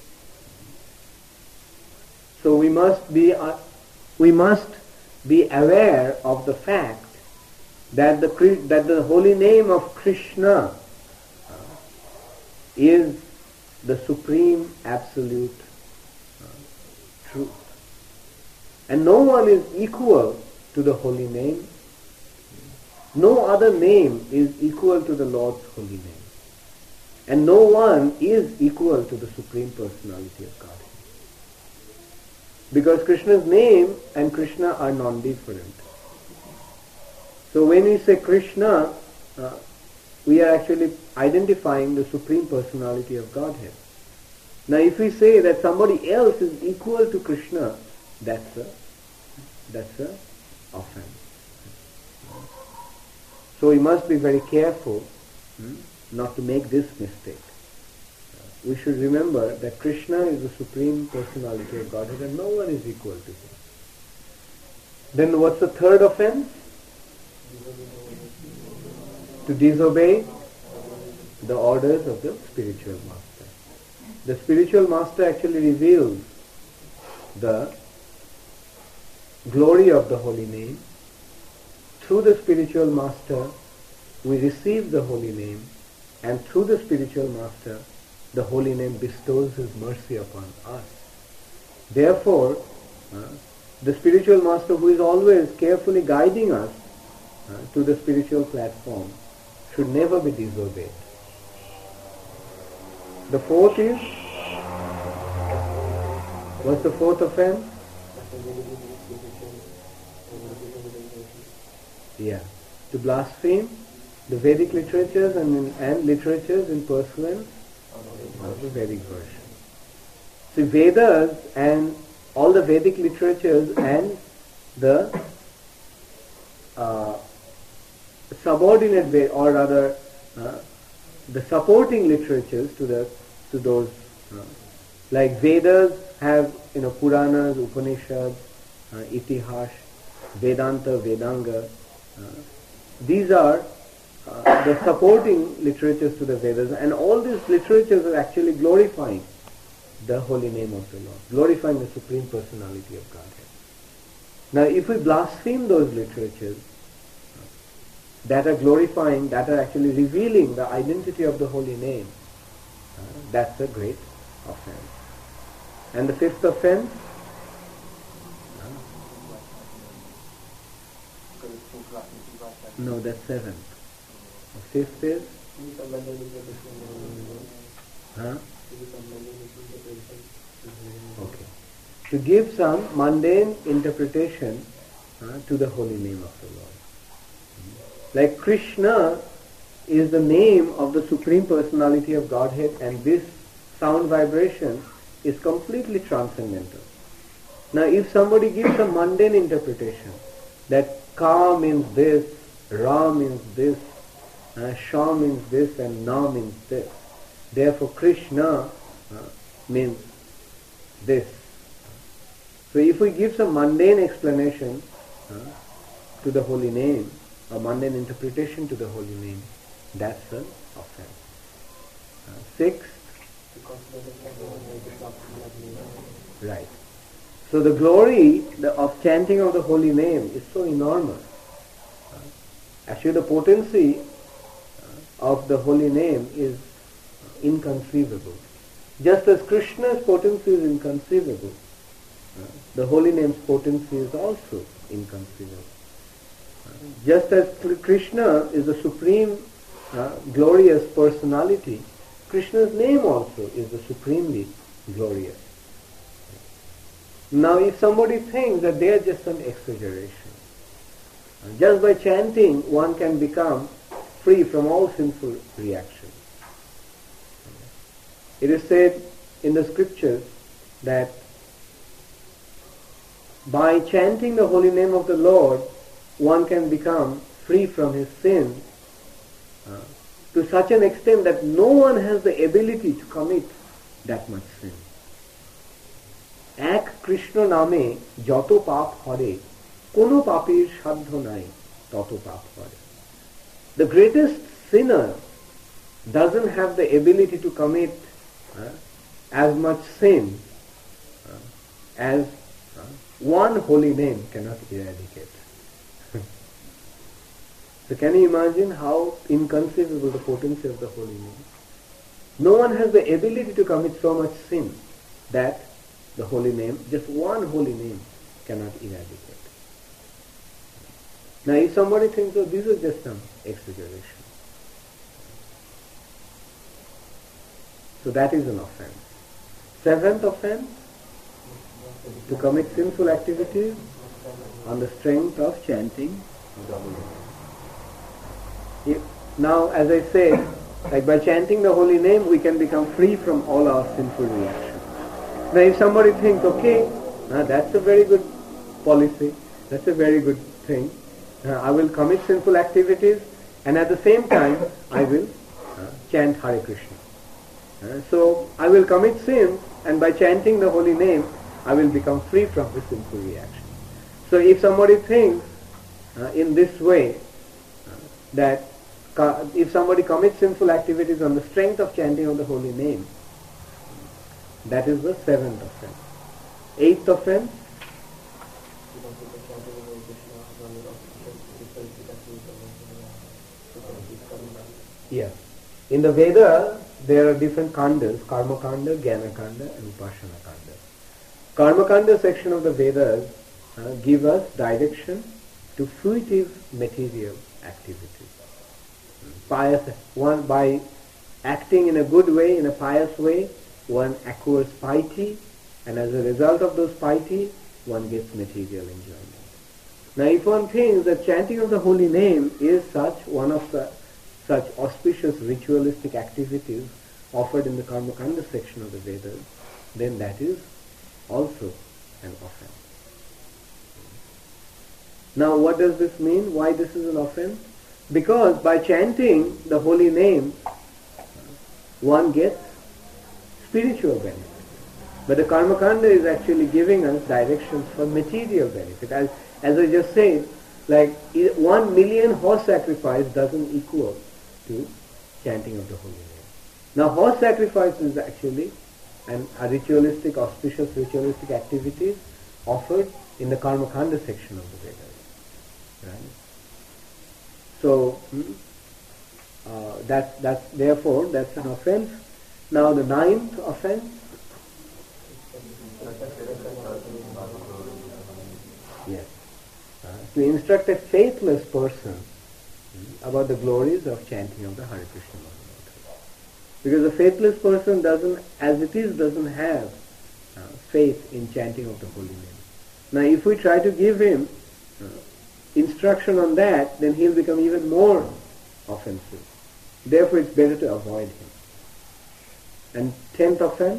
So we must be uh, we must be aware of the fact that the that the holy name of Krishna uh, is the supreme absolute uh, truth. And no one is equal to the holy name. No other name is equal to the Lord's holy name. And no one is equal to the Supreme Personality of Godhead. Because Krishna's name and Krishna are non-different. So when we say Krishna, uh, we are actually identifying the Supreme Personality of Godhead. Now if we say that somebody else is equal to Krishna, that's a, that's a offense. So we must be very careful hmm, not to make this mistake. We should remember that Krishna is the Supreme Personality of Godhead and no one is equal to him. Then what's the third offense? To disobey the orders of the spiritual master. The spiritual master actually reveals the glory of the holy name. Through the spiritual master, we receive the holy name, and through the spiritual master, the holy name bestows his mercy upon us. Therefore, uh, the spiritual master, who is always carefully guiding us uh, to the spiritual platform, should never be disobeyed. The fourth is, what's the fourth offense? Yeah, to blaspheme the Vedic literatures and, and literatures in pursuance of the Vedic version. So Vedas and all the Vedic literatures and the uh, subordinate Ve- or rather uh, the supporting literatures to the to those uh, like Vedas have you know Puranas, Upanishads, uh, Itihash, Vedanta, Vedanga. Uh, these are uh, the supporting literatures to the Vedas, and all these literatures are actually glorifying the holy name of the Lord, glorifying the Supreme Personality of Godhead. Now, if we blaspheme those literatures that are glorifying, that are actually revealing the identity of the holy name, uh, that's a great offense. And the fifth offense, no, that's seventh. The fifth is, huh? Okay. To give some mundane interpretation uh, to the holy name of the Lord. Like Krishna is the name of the Supreme Personality of Godhead, and this sound vibration is completely transcendental. Now if somebody gives a mundane interpretation that Ka means this, Ra means this, uh, Sha means this, and Na means this, therefore Krishna uh, means this. So if we give some mundane explanation uh, to the holy name, a mundane interpretation to the holy name, that's an offense. Uh, sixth, right. So the glory the, of chanting of the holy name is so enormous. Uh, actually the potency uh, of the holy name is inconceivable. Just as Krishna's potency is inconceivable, uh, the holy name's potency is also inconceivable. Uh, just as Krishna is the supreme uh, glorious personality, Krishna's name also is the supremely glorious. Now if somebody thinks that they are just an exaggeration, uh, just by chanting one can become free from all sinful reactions. It is said in the scriptures that by chanting the holy name of the Lord, one can become free from his sins uh, to such an extent that no one has the ability to commit that much sin. Ek Krishna name joto pap hare, kono papir saddho nai toto pap hare. The greatest sinner doesn't have the ability to commit uh, as much sin uh, as uh, one holy name cannot eradicate. So can you imagine how inconceivable the potency of the holy name? No one has the ability to commit so much sin that the holy name, just one holy name, cannot eradicate. Now if somebody thinks, oh, this is just some exaggeration, so that is an offense. Seventh offense, to commit sinful activities on the strength of chanting the holy name. If, now, as I say, like by chanting the holy name, we can become free from all our sinful reactions. Now, if somebody thinks, okay, uh, that's a very good policy, that's a very good thing, uh, I will commit sinful activities, and at the same time, I will uh, chant Hare Krishna. Uh, so, I will commit sins, and by chanting the holy name, I will become free from the sinful reaction. So, if somebody thinks uh, in this way, uh, that if somebody commits sinful activities on the strength of chanting of the holy name, that is the seventh offense. Eighth offense, yeah. In the Veda, there are different kandas, karma kanda, jnana kanda, and upasana kanda. Karma kanda section of the Vedas uh, give us direction to fruitive material activities. Pious, one by acting in a good way, in a pious way, one acquires piety, and as a result of those piety, one gets material enjoyment. Now, if one thinks that chanting of the holy name is such one of the such auspicious ritualistic activities offered in the Karma Kanda section of the Vedas, then that is also an offense. Now, what does this mean? Why this is an offense? Because by chanting the holy name, one gets spiritual benefit. But the Karma Kanda is actually giving us directions for material benefit. As, as I just said, like one million horse sacrifice doesn't equal to chanting of the holy name. Now, horse sacrifice is actually an, a ritualistic, auspicious ritualistic activity offered in the Karma Kanda section of the Vedas. Right? So, hmm, uh, that's, that's, therefore, that's an offense. Now, the ninth offense. Yes. Uh, to instruct a faithless person hmm, about the glories of chanting of the Hare Krishna Mantra. Because a faithless person doesn't, as it is, doesn't have uh, faith in chanting of the holy name. Now, if we try to give him uh, instruction on that, then he'll become even more offensive. Therefore, it's better to avoid him. And tenth offense?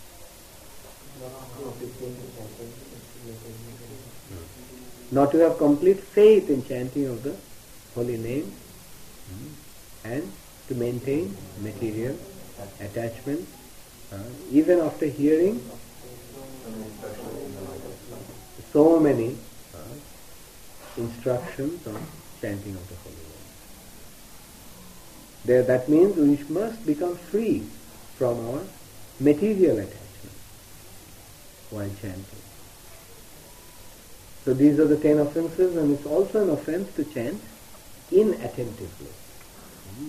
Not to have complete faith in chanting of the holy name and to maintain material attachment uh, even after hearing so many uh, instructions on chanting of the holy name. There, that means we must become free from our material attachment while chanting. So these are the ten offenses, and it's also an offense to chant inattentively. Mm.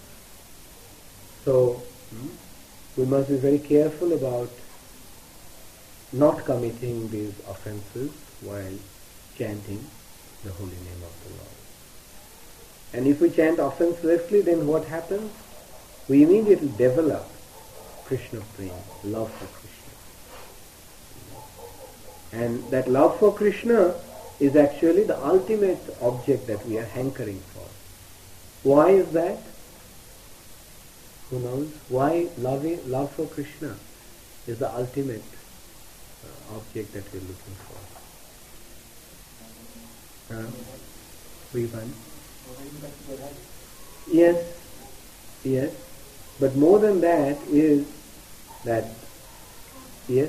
So mm, we must be very careful about not committing these offenses while chanting the holy name of the Lord. And if we chant offenselessly, then what happens? We immediately develop Krishna prema, love for Krishna. And that love for Krishna is actually the ultimate object that we are hankering for. Why is that? Who knows? Why loving, love for Krishna is the ultimate uh, object that we are looking for. Uh, Vivan? Yes, yes. But more than that is that, yes?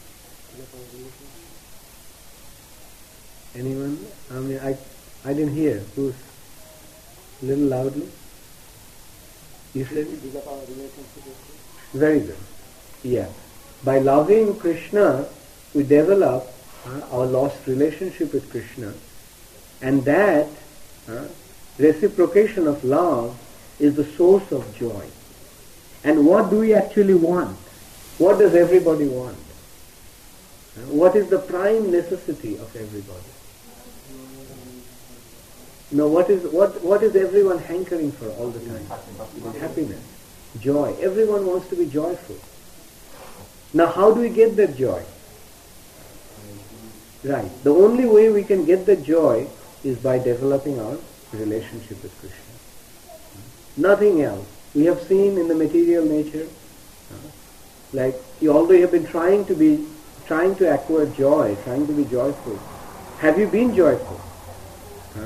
Anyone? I mean, I, I didn't hear. Who's? A little loudly? You said? Very good. Yeah. By loving Krishna, we develop uh, our lost relationship with Krishna, and that uh, reciprocation of love is the source of joy. And what do we actually want? What does everybody want? Uh, what is the prime necessity of everybody? You know, what is what what is everyone hankering for all the time? Happiness, joy. Everyone wants to be joyful. Now, how do we get that joy? Right. The only way we can get that joy is by developing our relationship with Krishna. Nothing else. We have seen in the material nature, like although you have been trying to be, trying to acquire joy, trying to be joyful, have you been joyful? Huh?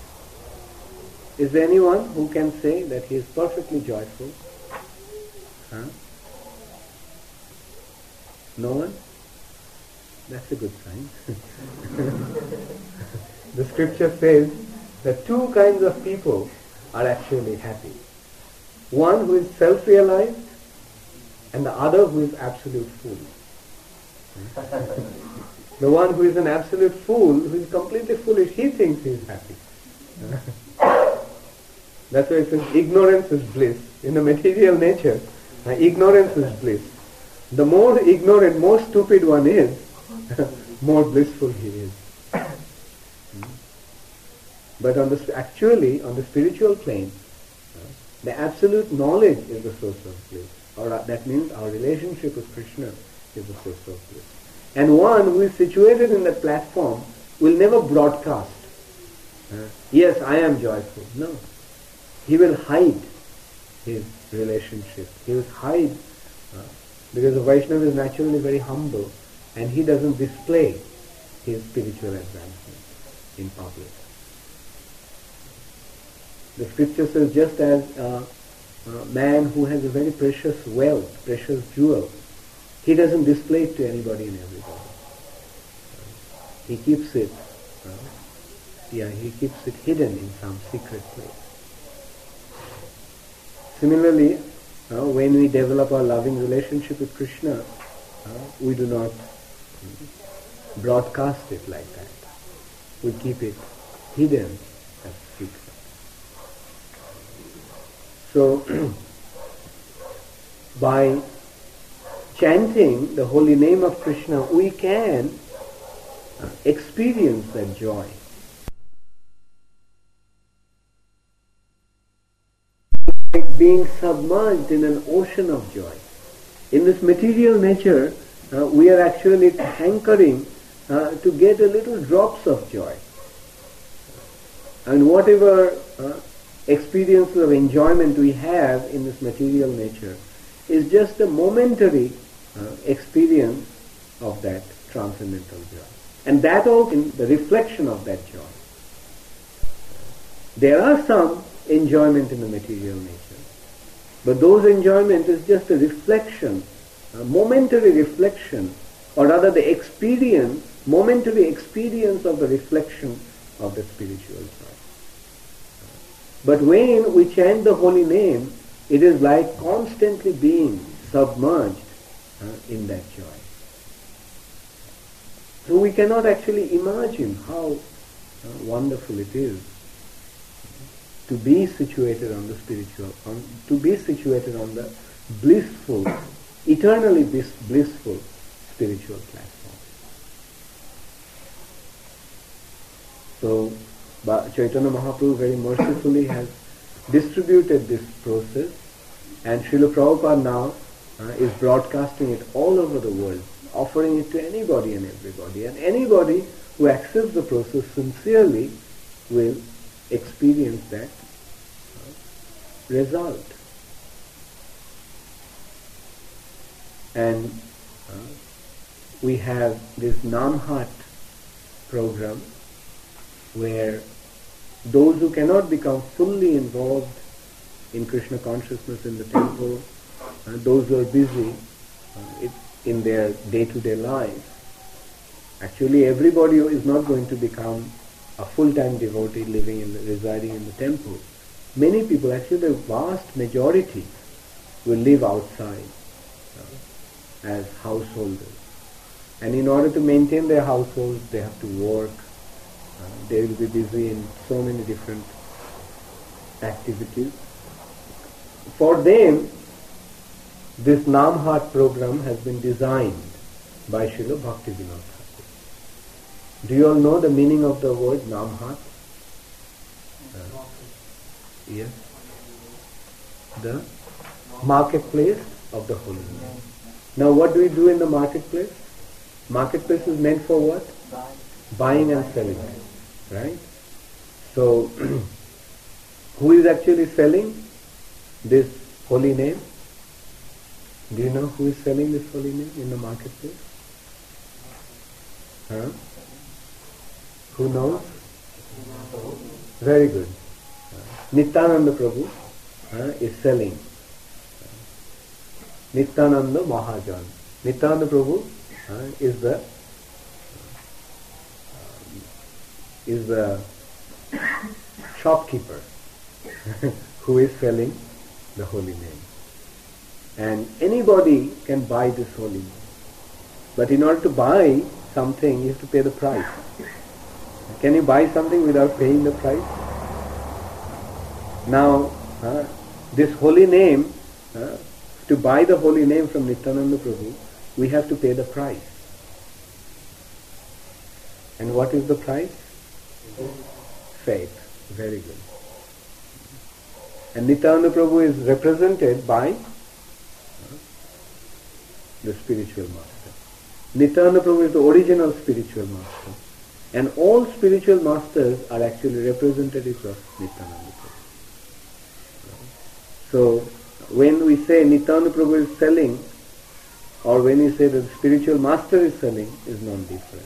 Is there anyone who can say that he is perfectly joyful? Huh? No one? That's a good sign. The scripture says that two kinds of people are actually happy. One who is self-realized and the other who is absolute fool. The one who is an absolute fool, who is completely foolish, he thinks he is happy. That's why it says ignorance is bliss. In the material nature, uh, ignorance is bliss. The more ignorant, more stupid one is, more blissful he is. But on the actually, on the spiritual plane, uh, The absolute knowledge is the source of bliss. Or that means our relationship with Krishna is the source of bliss. And one who is situated in that platform will never broadcast, uh, yes, I am joyful. No. He will hide his relationship. He will hide, uh, because the Vaishnava is naturally very humble and he doesn't display his spiritual advancement in public. The scripture says just as uh, a man who has a very precious wealth, precious jewel, he doesn't display it to anybody and everybody. He keeps it, uh, yeah, he keeps it hidden in some secret place. Similarly, uh, when we develop our loving relationship with Krishna, uh, we do not broadcast it like that. We keep it hidden as secret. So, by chanting the holy name of Krishna, we can uh, experience that joy. Like being submerged in an ocean of joy. In this material nature, uh, we are actually hankering uh, to get a little drops of joy. And whatever uh, experiences of enjoyment we have in this material nature is just a momentary uh, experience of that transcendental joy. And that also in the reflection of that joy. There are some enjoyment in the material nature, but those enjoyment is just a reflection, a momentary reflection, or rather the experience, momentary experience of the reflection of the spiritual joy. But when we chant the holy name, it is like constantly being submerged uh, in that joy. So we cannot actually imagine how uh, wonderful it is to be situated on the spiritual, on, to be situated on the blissful, eternally bliss, blissful spiritual platform. So, But Chaitanya Mahaprabhu very mercifully has distributed this process, and Srila Prabhupada now uh, is broadcasting it all over the world, offering it to anybody and everybody. And anybody who accepts the process sincerely will experience that uh, result. And uh, we have this Namhat program, where those who cannot become fully involved in Krishna consciousness in the temple, uh, those who are busy uh, it, in their day-to-day life, actually everybody is not going to become a full-time devotee living in the, residing in the temple. Many people, actually the vast majority, will live outside uh, as householders. And in order to maintain their households, they have to work. Uh, they will be busy in so many different activities. For them, this Namhat program has been designed by Srila Bhaktivinoda Thakur. Do you all know the meaning of the word Namhat? Uh, yes. The marketplace of the holy name. Now what do we do in the marketplace? Marketplace is meant for what? Buying and selling. Right? So, who is actually selling this holy name? Do you know who is selling this holy name in the marketplace? Huh? Who knows? Very good. Uh, Nityananda Prabhu uh, is selling. Nityananda Mahajan. Nityananda Prabhu uh, is the is the shopkeeper who is selling the holy name. And anybody can buy this holy name. But in order to buy something, you have to pay the price. Can you buy something without paying the price? Now, uh, this holy name, uh, to buy the holy name from Nityananda Prabhu, we have to pay the price. And what is the price? Faith. Very good. And Nityananda Prabhu is represented by the spiritual master. Nityananda Prabhu is the original spiritual master. And all spiritual masters are actually representatives of Nityananda Prabhu. So when we say Nityananda Prabhu is selling, or when we say that the spiritual master is selling, is non-different.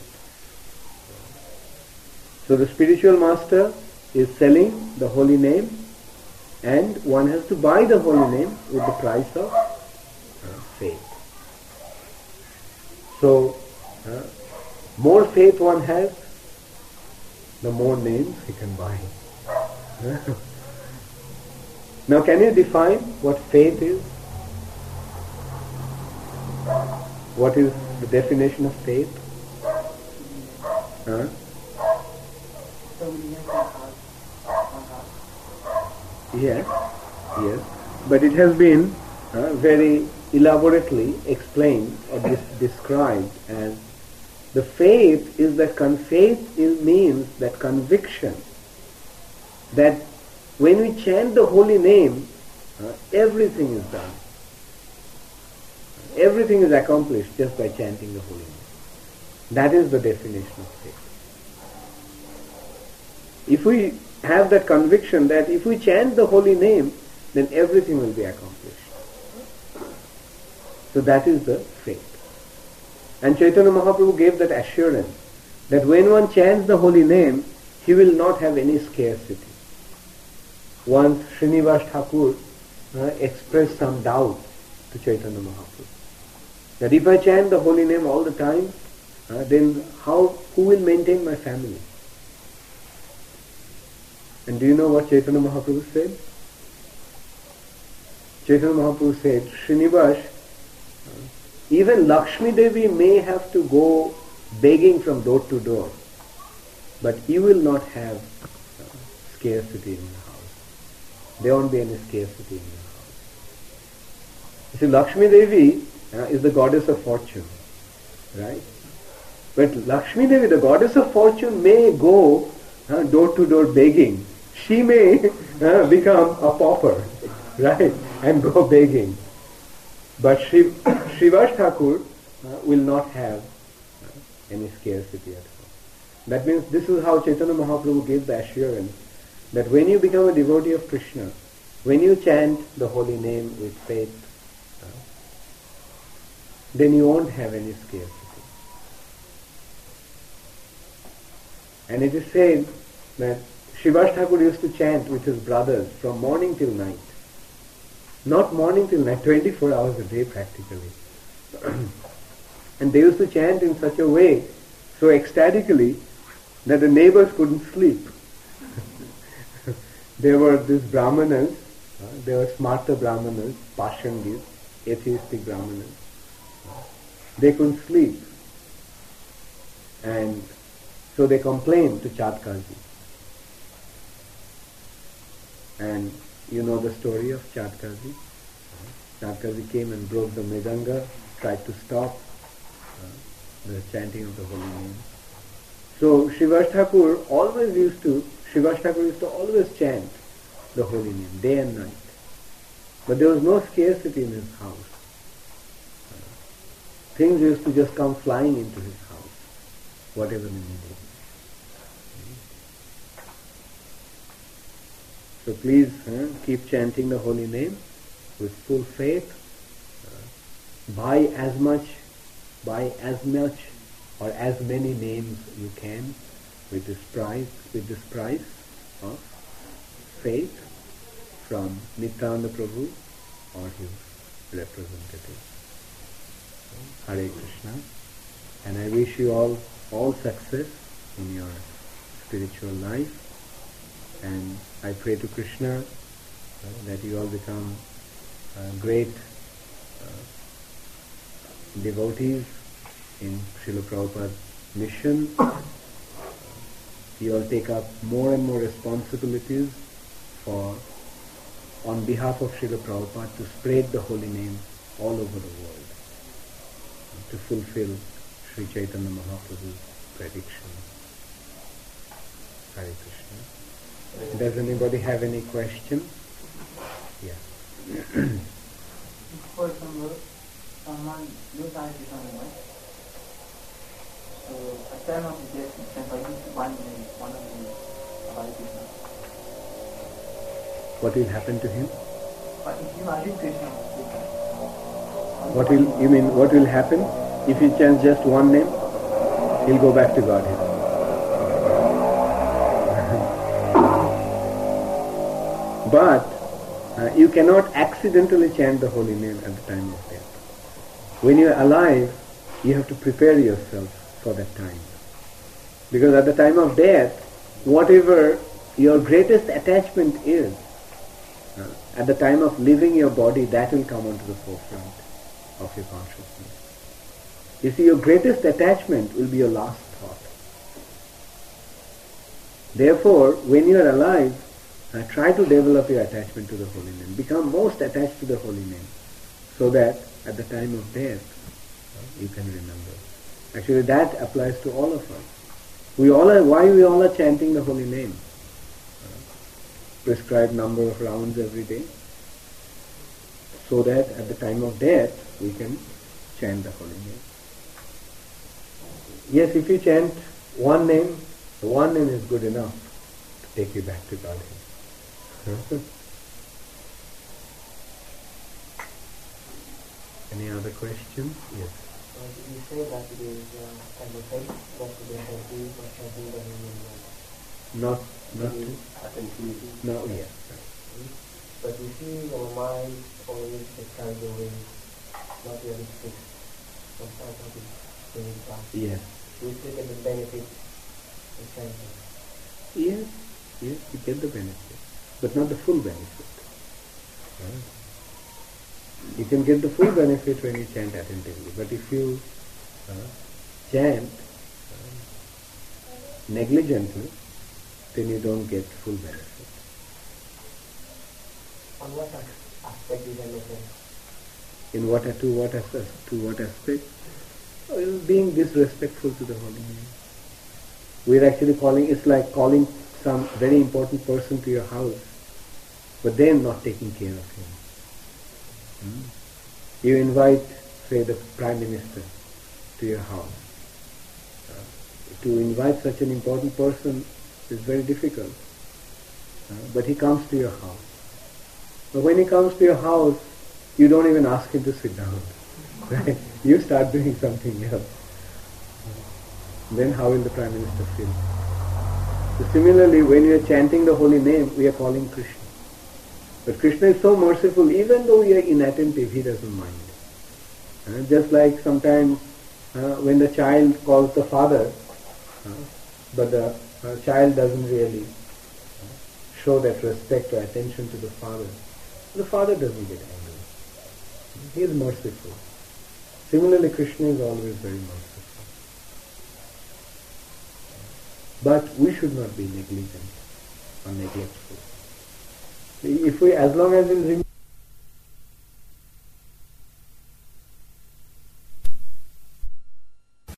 So the spiritual master is selling the holy name, and one has to buy the holy name with the price of uh, faith. So, uh, more faith one has, the more names he can buy. Now, can you define what faith is? What is the definition of faith? Huh? Yes, yes. But it has been uh, very elaborately explained or dis- described as the faith is that con- faith is, means that conviction that when we chant the holy name, uh, everything is done. Everything is accomplished just by chanting the holy name. That is the definition of faith. If we have that conviction that if we chant the holy name, then everything will be accomplished. So that is the faith. And Chaitanya Mahaprabhu gave that assurance that when one chants the holy name, he will not have any scarcity. Once Srinivas Thakur uh, expressed some doubt to Chaitanya Mahaprabhu that if I chant the holy name all the time, uh, then how, who will maintain my family? And do you know what Chaitanya Mahaprabhu said? Chaitanya Mahaprabhu said, Srinivas, even Lakshmi Devi may have to go begging from door to door, but you will not have uh, scarcity in your house. There won't be any scarcity in your house. You see, Lakshmi Devi uh, is the goddess of fortune, right? But Lakshmi Devi, the goddess of fortune, may go uh, door to door begging. She may uh, become a pauper, right, and go begging. But Shri, Srivas Thakur uh, will not have uh, any scarcity at all. That means this is how Chaitanya Mahaprabhu gave the assurance that when you become a devotee of Krishna, when you chant the holy name with faith, uh, then you won't have any scarcity. And it is said that Srivas Thakur used to chant with his brothers from morning till night. Not morning till night, twenty-four hours a day practically. And they used to chant in such a way, so ecstatically, that the neighbors couldn't sleep. There were these brahmanas, uh, they were smarta brahmanas, pashangis, atheistic brahmanas. They couldn't sleep. And so they complained to Chatkaji. And you know the story of Chatkaji. Chatkaji came and broke the mridanga, tried to stop uh, the chanting of the holy name. So Srivas Thakur always used to, Srivas Thakur used to always chant the holy name, day and night. But there was no scarcity in his house. Uh, things used to just come flying into his house, whatever he needed. So please uh, keep chanting the holy name with full faith. Uh, buy as much, buy as much or as many names you can with this price, with this price of faith from Nityananda Prabhu or his representative. Hare Krishna. And I wish you all all success in your spiritual life. And I pray to Krishna uh, that you all become uh, great uh, devotees in Srila Prabhupada's mission. Uh, you all take up more and more responsibilities for, on behalf of Srila Prabhupada, to spread the holy name all over the world, uh, to fulfill Sri Chaitanya Mahaprabhu's prediction. Hare Krishna. Does anybody have any questions? Yeah. For example, someone knows Hare Krishna movement. So at the time of the death, you can forgive one name, one of the Hare Krishna. What will happen to him? But if you Hare Krishna, What will you mean? What will happen if he chants just one name? He'll go back to Godhead. But uh, you cannot accidentally chant the holy name at the time of death. When you are alive, you have to prepare yourself for that time. Because at the time of death, whatever your greatest attachment is, uh, at the time of leaving your body, that will come onto the forefront of your consciousness. You see, your greatest attachment will be your last thought. Therefore, when you are alive, uh, try to develop your attachment to the holy name. Become most attached to the holy name, so that at the time of death, uh, you can remember. Actually, that applies to all of us. We all are, why we all are chanting the holy name? Uh, prescribed number of rounds every day, so that at the time of death, we can chant the holy name. Yes, if you chant one name, the one name is good enough to take you back to Godhead. Any other questions? Yes. Uh, you say that it is uh, kind of faith, but they have to or chanting the name. Not, not, Attentivity. no, yes. But you see your mind always gets carried away, not really fixed. Sometimes not really fast. Yes. You still get the benefit of chanting. Yes, yes, you get the benefit, but not the full benefit. Right? You can get the full benefit when you chant attentively, but if you uh, chant uh, negligently, then you don't get full benefit. On what aspect is understand? In what, to what aspect? To what aspect? Well, being disrespectful to the holy name. We're actually calling, it's like calling some very important person to your house, but then not taking care of him. Hmm? You invite, say, the Prime Minister to your house. Uh, to invite such an important person is very difficult. Uh, but he comes to your house. But when he comes to your house, you don't even ask him to sit down. Right? You start doing something else. Then how will the Prime Minister feel? So similarly, when we are chanting the holy name, we are calling Krishna. But Krishna is so merciful, even though we are inattentive, he doesn't mind. Uh, just like sometimes uh, when the child calls the father, uh, but the uh, child doesn't really uh, show that respect or attention to the father, the father doesn't get angry. He is merciful. Similarly, Krishna is always very merciful. But we should not be negligent or neglectful. If we, as long as we